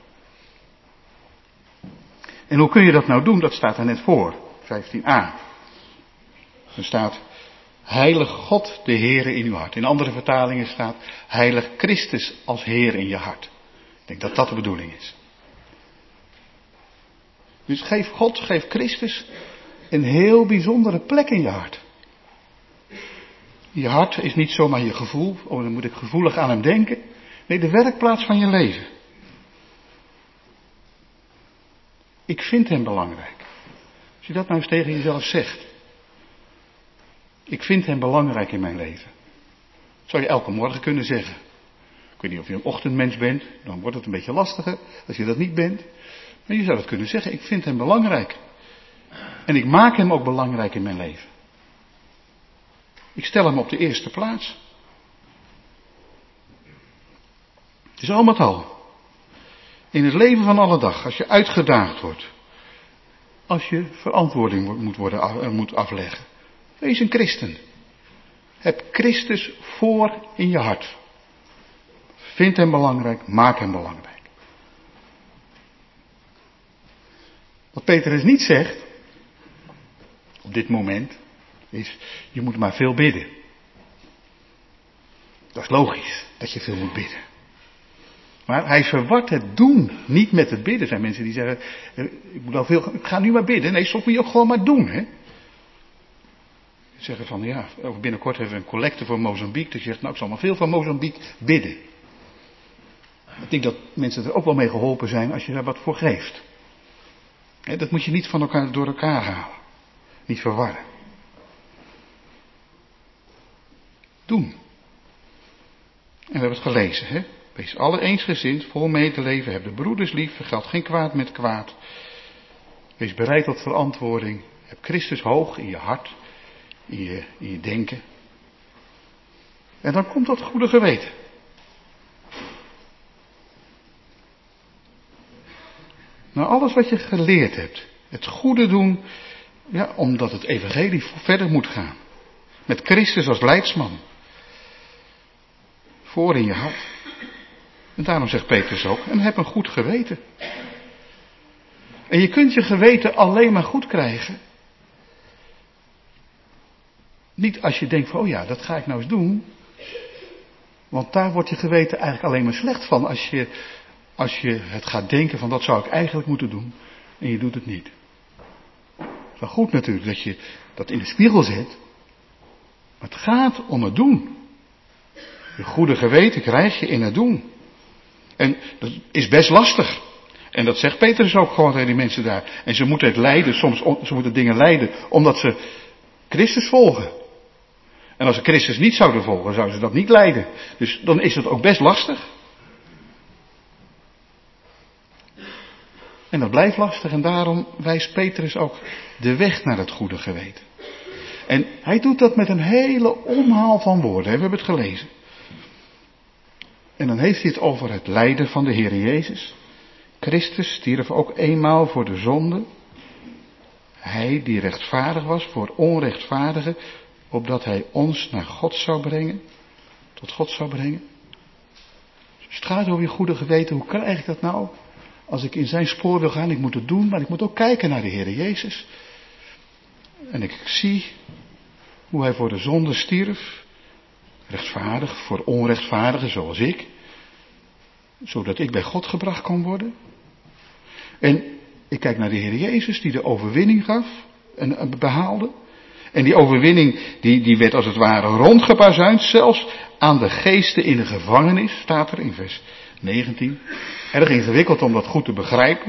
En hoe kun je dat nou doen? Dat staat er net voor, 15a. Er staat, heilig God de Heere in uw hart. In andere vertalingen staat, heilig Christus als Heer in je hart. Ik denk dat dat de bedoeling is. Dus geef Christus een heel bijzondere plek in je hart. Je hart is niet zomaar je gevoel, dan moet ik gevoelig aan hem denken. Nee, de werkplaats van je leven. Ik vind hem belangrijk. Als je dat nou eens tegen jezelf zegt. Ik vind hem belangrijk in mijn leven. Dat zou je elke morgen kunnen zeggen. Ik weet niet of je een ochtendmens bent, dan wordt het een beetje lastiger als je dat niet bent. Maar je zou het kunnen zeggen, ik vind hem belangrijk. En ik maak hem ook belangrijk in mijn leven. Ik stel hem op de eerste plaats. Het is al met al. In het leven van alle dag, als je uitgedaagd wordt. Als je verantwoording moet afleggen. Wees een christen. Heb Christus voor in je hart. Vind hem belangrijk, maak hem belangrijk. Wat Petrus niet zegt, op dit moment, is, je moet maar veel bidden. Dat is logisch, dat je veel moet bidden. Maar hij verwart het doen niet met het bidden. Er zijn mensen die zeggen, ik ga nu maar bidden. Nee, soms moet je ook gewoon maar doen. Hè? Zeggen van, binnenkort hebben we een collecte voor Mozambique. Dus je zegt, ik zal maar veel van Mozambique bidden. Ik denk dat mensen er ook wel mee geholpen zijn als je daar wat voor geeft. Hè, dat moet je niet door elkaar halen. Niet verwarren. Doen. En we hebben het gelezen, hè. Wees alle eensgezind, vol medeleven, heb de broeders lief, vergeld geen kwaad met kwaad. Wees bereid tot verantwoording, heb Christus hoog in je hart, in je denken. En dan komt dat goede geweten. Nou, alles wat je geleerd hebt, het goede doen, omdat het evangelie verder moet gaan. Met Christus als leidsman. Voor in je hart. En daarom zegt Petrus ook, en heb een goed geweten. En je kunt je geweten alleen maar goed krijgen. Niet als je denkt van, dat ga ik nou eens doen. Want daar wordt je geweten eigenlijk alleen maar slecht van. Als je het gaat denken van, dat zou ik eigenlijk moeten doen. En je doet het niet. Het is wel goed natuurlijk dat je dat in de spiegel zet. Maar het gaat om het doen. Je goede geweten krijg je in het doen. En dat is best lastig. En dat zegt Petrus ook gewoon tegen die mensen daar. En ze moeten het lijden, ze moeten dingen lijden, omdat ze Christus volgen. En als ze Christus niet zouden volgen, zouden ze dat niet lijden. Dus dan is het ook best lastig. En dat blijft lastig en daarom wijst Petrus ook de weg naar het goede geweten. En hij doet dat met een hele omhaal van woorden. We hebben het gelezen. En dan heeft hij het over het lijden van de Heer Jezus. Christus stierf ook eenmaal voor de zonde. Hij die rechtvaardig was voor onrechtvaardigen, opdat hij ons naar God zou brengen. Tot God zou brengen. Dus het gaat over je goede geweten. Hoe krijg ik dat nou? Als ik in zijn spoor wil gaan, ik moet het doen, maar ik moet ook kijken naar de Heer Jezus. En ik zie hoe hij voor de zonde stierf. Rechtvaardig voor onrechtvaardigen zoals ik. Zodat ik bij God gebracht kon worden. En ik kijk naar de Heer Jezus die de overwinning gaf en behaalde. En die overwinning die werd als het ware rondgebazuind. Zelfs aan de geesten in de gevangenis, staat er in vers 19. Erg ingewikkeld om dat goed te begrijpen.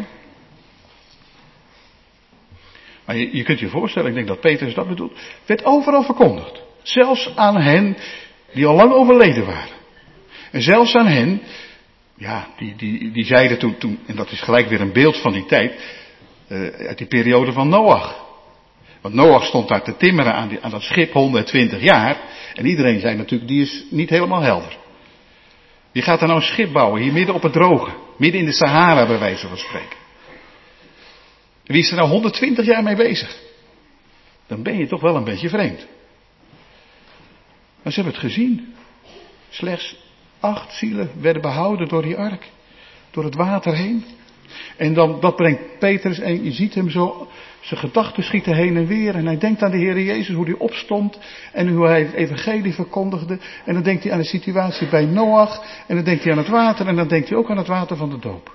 Maar je kunt je voorstellen, ik denk dat Petrus dat bedoelt. Werd overal verkondigd. Zelfs aan hen die al lang overleden waren. En zelfs aan hen, ja, die zeiden toen, en dat is gelijk weer een beeld van die tijd, uit die periode van Noach. Want Noach stond daar te timmeren aan dat schip 120 jaar. En iedereen zei natuurlijk, die is niet helemaal helder. Wie gaat er nou een schip bouwen, hier midden op het droge, midden in de Sahara bij wijze van spreken. Wie is er nou 120 jaar mee bezig? Dan ben je toch wel een beetje vreemd. Maar ze hebben het gezien. Slechts 8 zielen werden behouden door die ark. Door het water heen. En dan, dat brengt Petrus en je ziet hem zo, zijn gedachten schieten heen en weer. En hij denkt aan de Heer Jezus, hoe hij opstond. En hoe hij het evangelie verkondigde. En dan denkt hij aan de situatie bij Noach. En dan denkt hij aan het water. En dan denkt hij ook aan het water van de doop.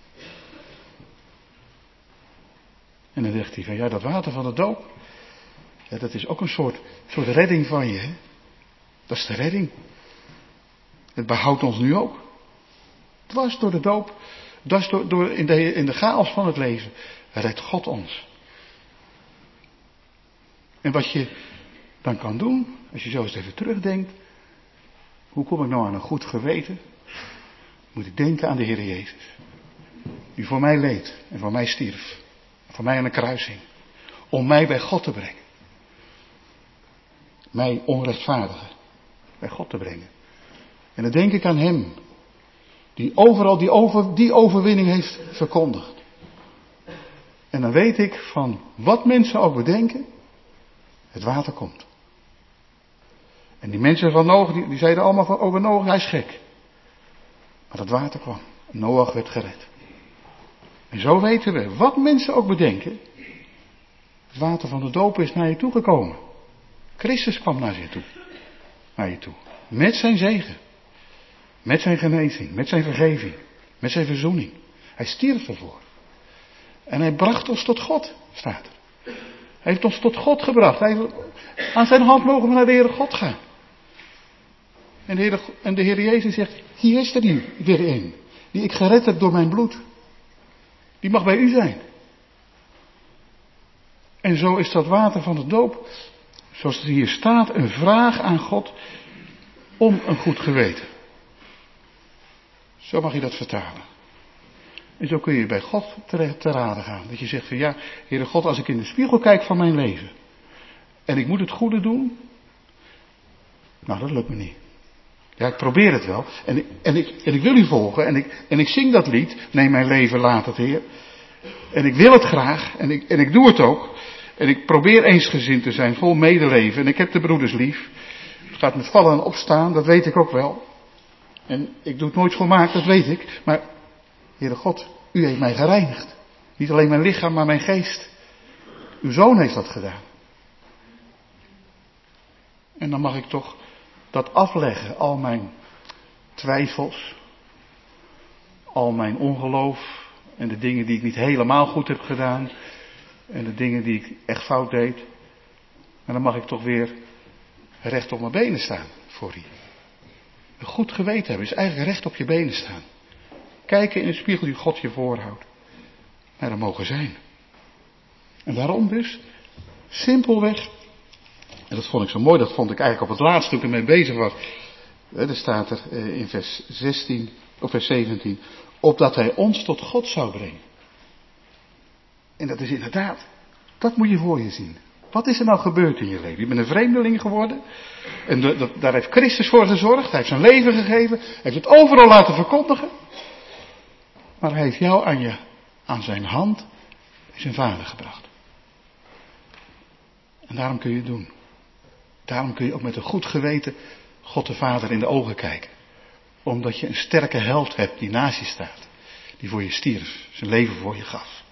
En dan zegt hij van ja, dat water van de doop. Ja, dat is ook een soort redding van je. Hè? Dat is de redding. Het behoudt ons nu ook. Dwars door de doop. Dwars door in de chaos van het leven. Redt God ons. En wat je dan kan doen. Als je zo eens even terugdenkt. Hoe kom ik nou aan een goed geweten? Moet ik denken aan de Heer Jezus. Die voor mij leed. En voor mij stierf. Voor mij aan de kruis hing. Om mij bij God te brengen. Mij onrechtvaardigen. Bij God te brengen. En dan denk ik aan hem. Die overal die overwinning heeft verkondigd. En dan weet ik van wat mensen ook bedenken. Het water komt. En die mensen van Noach, die zeiden allemaal van over Noach, hij is gek. Maar dat water kwam. Noach werd gered. En zo weten we, wat mensen ook bedenken. Het water van de doop is naar je toe gekomen. Christus kwam naar je toe. Met zijn zegen. Met zijn genezing. Met zijn vergeving. Met zijn verzoening. Hij stierf ervoor. En hij bracht ons tot God, staat er. Hij heeft ons tot God gebracht. Aan zijn hand mogen we naar de Heere God gaan. En de Heer Jezus zegt, hier is er nu weer een. Die ik gered heb door mijn bloed. Die mag bij u zijn. En zo is dat water van de doop, zoals het hier staat, een vraag aan God om een goed geweten. Zo mag je dat vertalen. En zo kun je bij God te raden gaan. Dat je zegt van ja, Heere God, als ik in de spiegel kijk van mijn leven. En ik moet het goede doen. Nou, dat lukt me niet. Ja, ik probeer het wel. En ik wil u volgen. En ik zing dat lied. Neem mijn leven, laat het Heer. En ik wil het graag. En ik doe het ook. En ik probeer eensgezind te zijn, vol medeleven. En ik heb de broeders lief. Het gaat met vallen en opstaan, dat weet ik ook wel. En ik doe het nooit volmaakt, dat weet ik. Maar, Heere God, u heeft mij gereinigd. Niet alleen mijn lichaam, maar mijn geest. Uw Zoon heeft dat gedaan. En dan mag ik toch dat afleggen, al mijn twijfels, al mijn ongeloof en de dingen die ik niet helemaal goed heb gedaan en de dingen die ik echt fout deed. En dan mag ik toch weer recht op mijn benen staan voor u. Een goed geweten hebben is eigenlijk recht op je benen staan. Kijken in de spiegel die God je voorhoudt. En dat mogen zijn. En waarom dus? Simpelweg. En dat vond ik zo mooi, dat vond ik eigenlijk op het laatste toen ik ermee bezig was. Er staat er in vers 16, of vers 17. Opdat hij ons tot God zou brengen. En dat is inderdaad, dat moet je voor je zien. Wat is er nou gebeurd in je leven? Je bent een vreemdeling geworden. En daar heeft Christus voor gezorgd. Hij heeft zijn leven gegeven. Hij heeft het overal laten verkondigen. Maar hij heeft jou aan zijn hand en zijn vader gebracht. En daarom kun je het doen. Daarom kun je ook met een goed geweten God de Vader in de ogen kijken. Omdat je een sterke held hebt die naast je staat. Die voor je stierf. Zijn leven voor je gaf.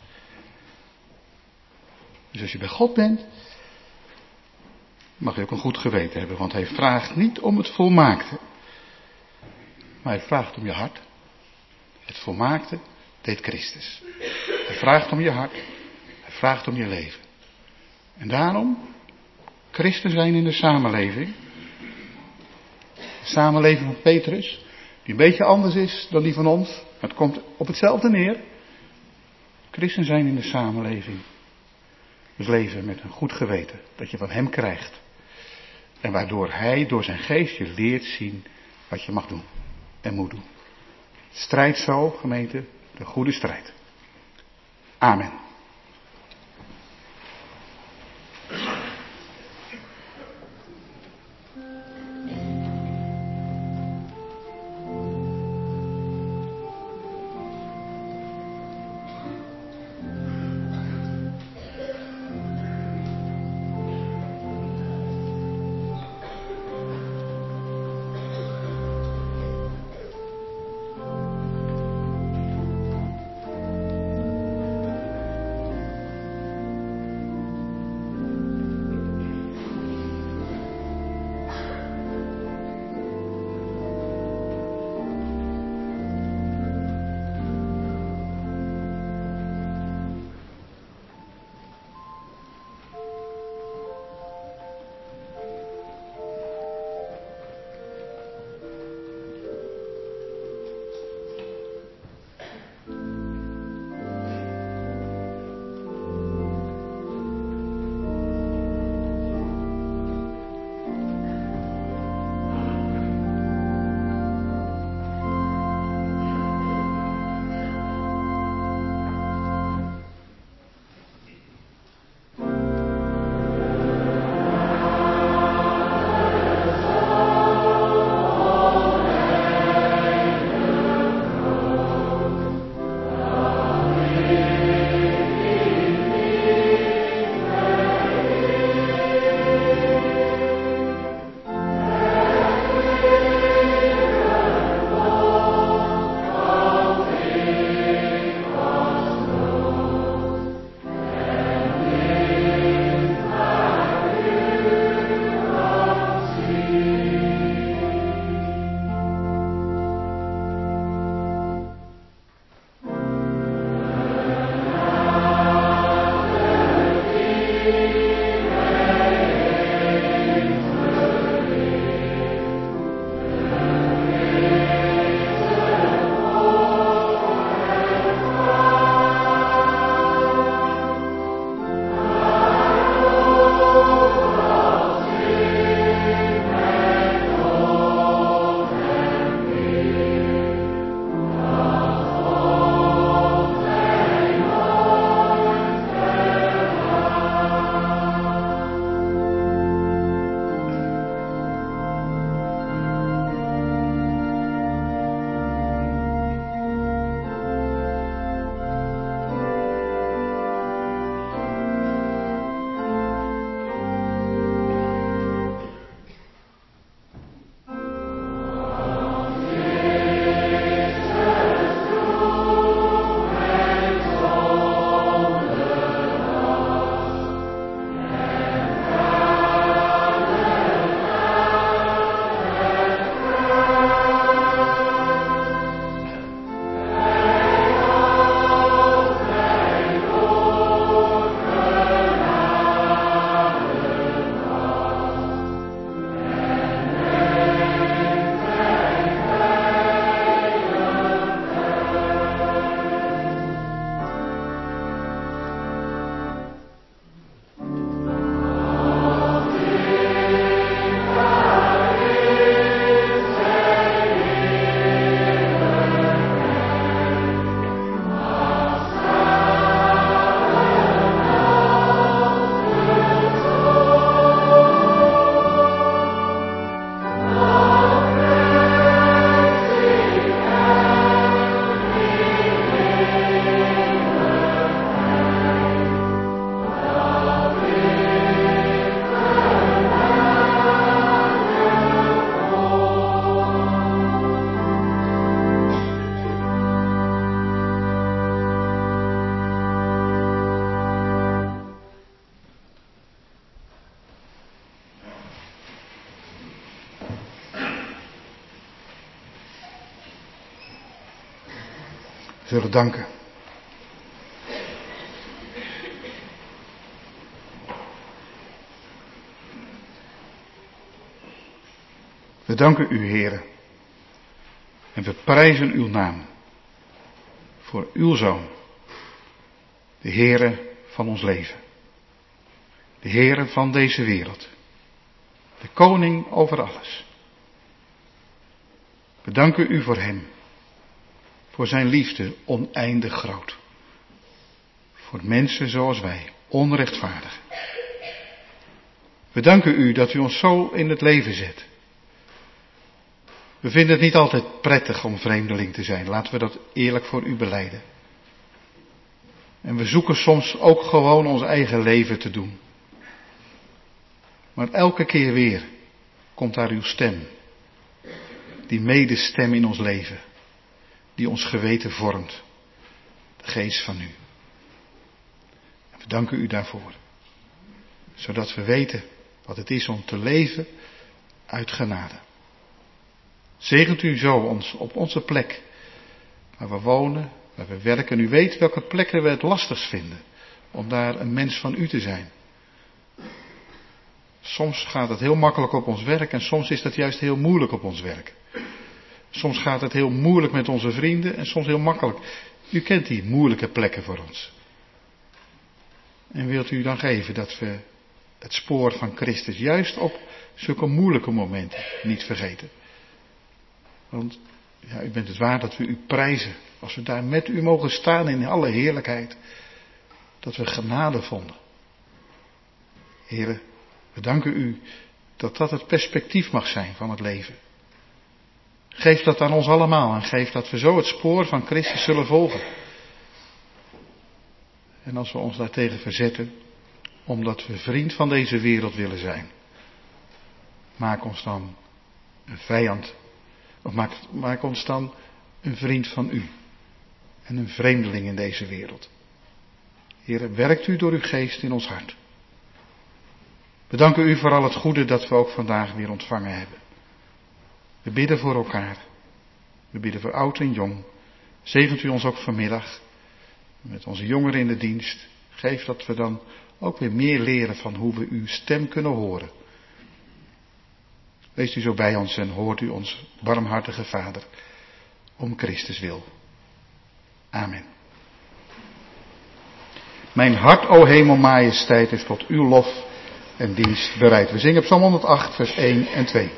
Dus als je bij God bent, mag je ook een goed geweten hebben. Want hij vraagt niet om het volmaakte. Maar hij vraagt om je hart. Het volmaakte deed Christus. Hij vraagt om je hart. Hij vraagt om je leven. En daarom, christen zijn in de samenleving. De samenleving van Petrus, die een beetje anders is dan die van ons. Maar het komt op hetzelfde neer. Christen zijn in de samenleving. Dus leven met een goed geweten. Dat je van hem krijgt. En waardoor hij door zijn geest je leert zien wat je mag doen en moet doen. Strijd zo, gemeente, de goede strijd. Amen. zullen danken. We danken u, Heere, en we prijzen uw naam voor uw Zoon, de Heere van ons leven, de Heere van deze wereld, De koning over alles. We danken u voor hem. Voor zijn liefde oneindig groot. Voor mensen zoals wij, onrechtvaardig. We danken u dat u ons zo in het leven zet. We vinden het niet altijd prettig om vreemdeling te zijn. Laten we dat eerlijk voor u belijden. En we zoeken soms ook gewoon ons eigen leven te doen. Maar elke keer weer komt daar uw stem. Die medestem in ons leven. Die ons geweten vormt. De geest van u. En we danken u daarvoor. Zodat we weten wat het is om te leven uit genade. Zegent u zo ons op onze plek. Waar we wonen, waar we werken. U weet welke plekken we het lastigst vinden. Om daar een mens van u te zijn. Soms gaat het heel makkelijk op ons werk en soms is dat juist heel moeilijk op ons werk. Soms gaat het heel moeilijk met onze vrienden en soms heel makkelijk. U kent die moeilijke plekken voor ons. En wilt u dan geven dat we het spoor van Christus juist op zulke moeilijke momenten niet vergeten. Want ja, u bent het waard dat we u prijzen. Als we daar met u mogen staan in alle heerlijkheid. Dat we genade vonden. Heren, we danken u dat dat het perspectief mag zijn van het leven. Geef dat aan ons allemaal en geef dat we zo het spoor van Christus zullen volgen. En als we ons daartegen verzetten, omdat we vriend van deze wereld willen zijn, maak ons dan een vijand, of maak ons dan een vriend van u en een vreemdeling in deze wereld. Heere, werkt u door uw geest in ons hart. We danken u voor al het goede dat we ook vandaag weer ontvangen hebben. We bidden voor elkaar. We bidden voor oud en jong. Zegent u ons ook vanmiddag. Met onze jongeren in de dienst. Geef dat we dan ook weer meer leren van hoe we uw stem kunnen horen. Wees u zo bij ons en hoort u ons barmhartige Vader. Om Christus wil. Amen. Mijn hart, o hemelmajesteit, is tot uw lof en dienst bereid. We zingen Psalm 108, vers 1 en 2.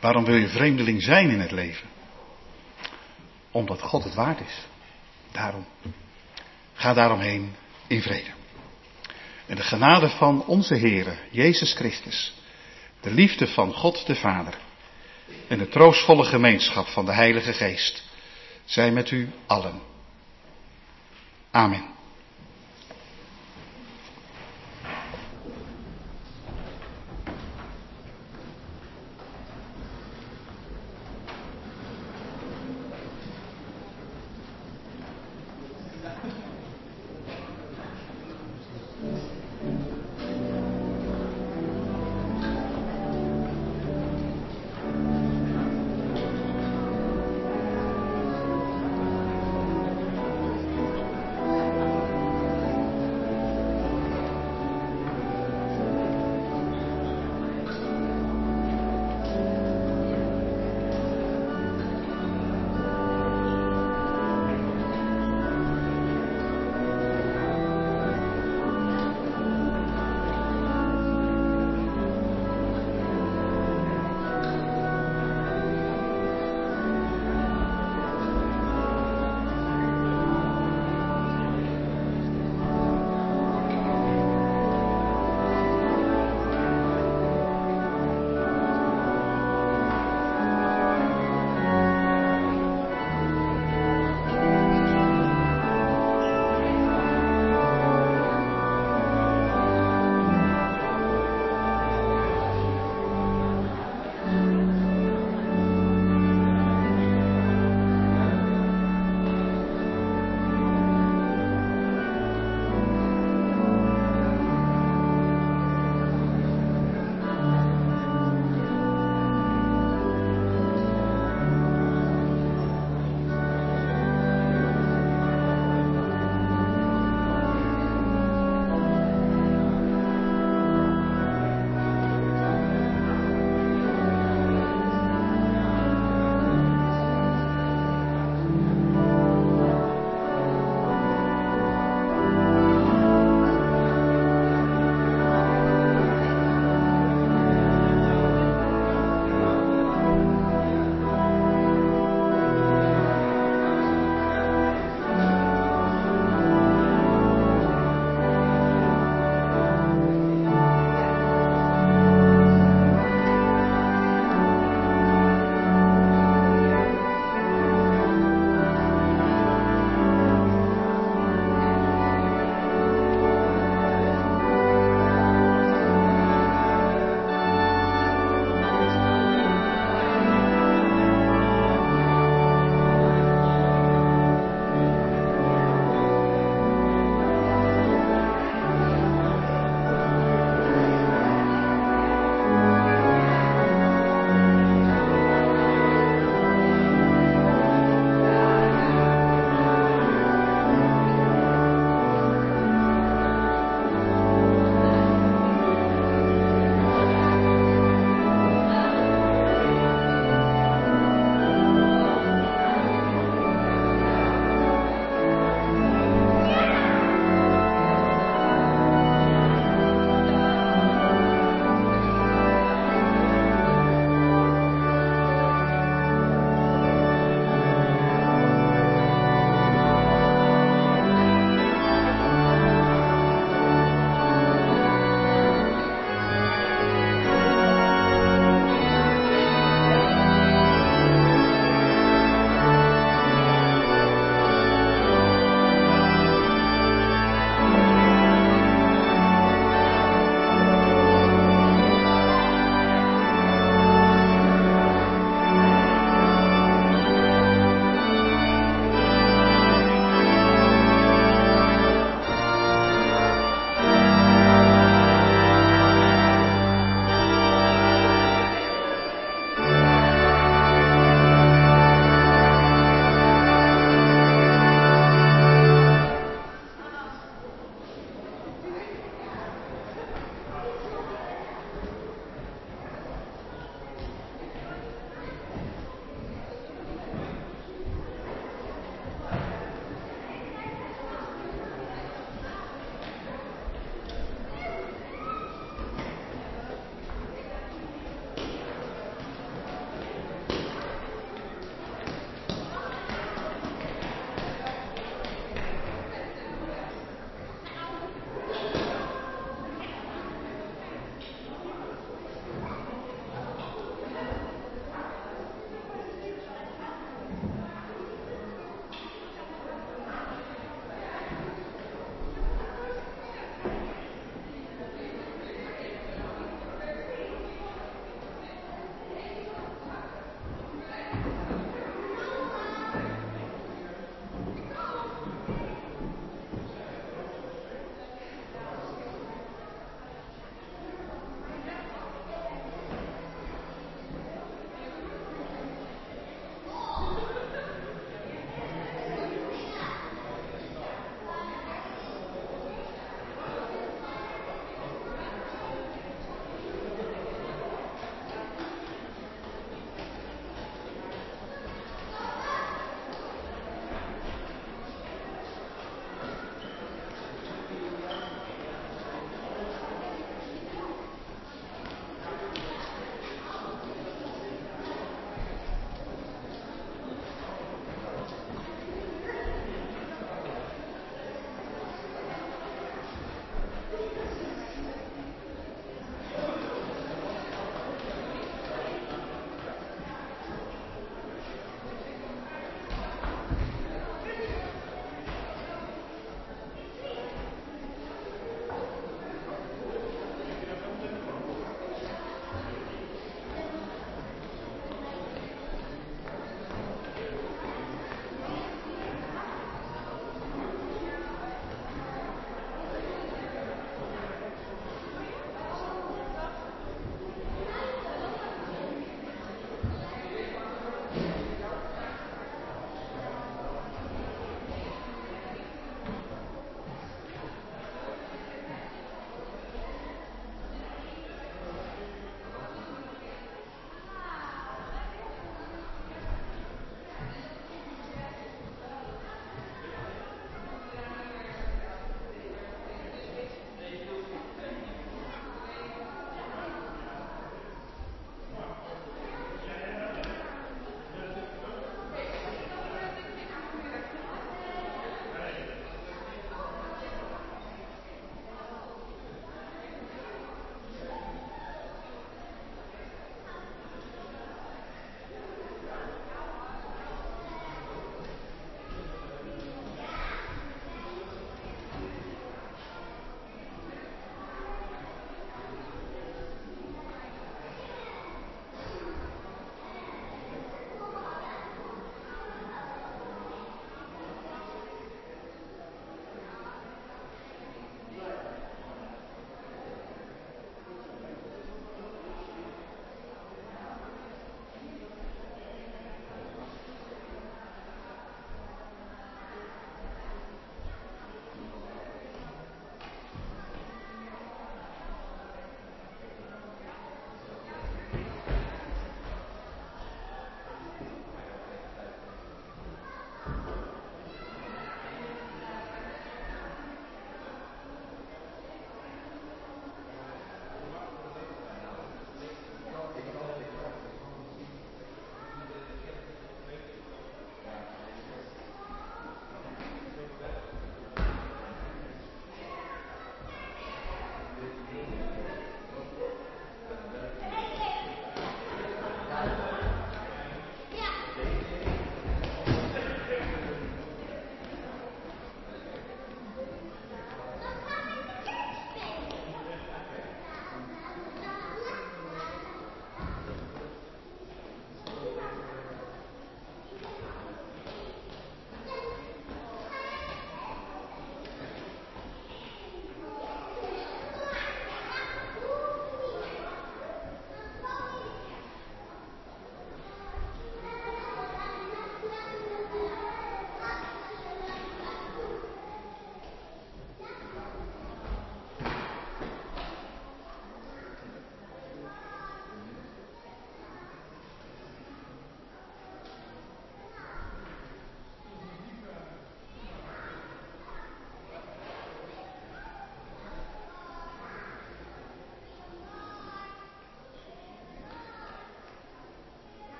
Waarom wil je vreemdeling zijn in het leven? Omdat God het waard is. Daarom. Ga daaromheen in vrede. En de genade van onze Heere, Jezus Christus, de liefde van God de Vader en de troostvolle gemeenschap van de Heilige Geest, zij met u allen. Amen.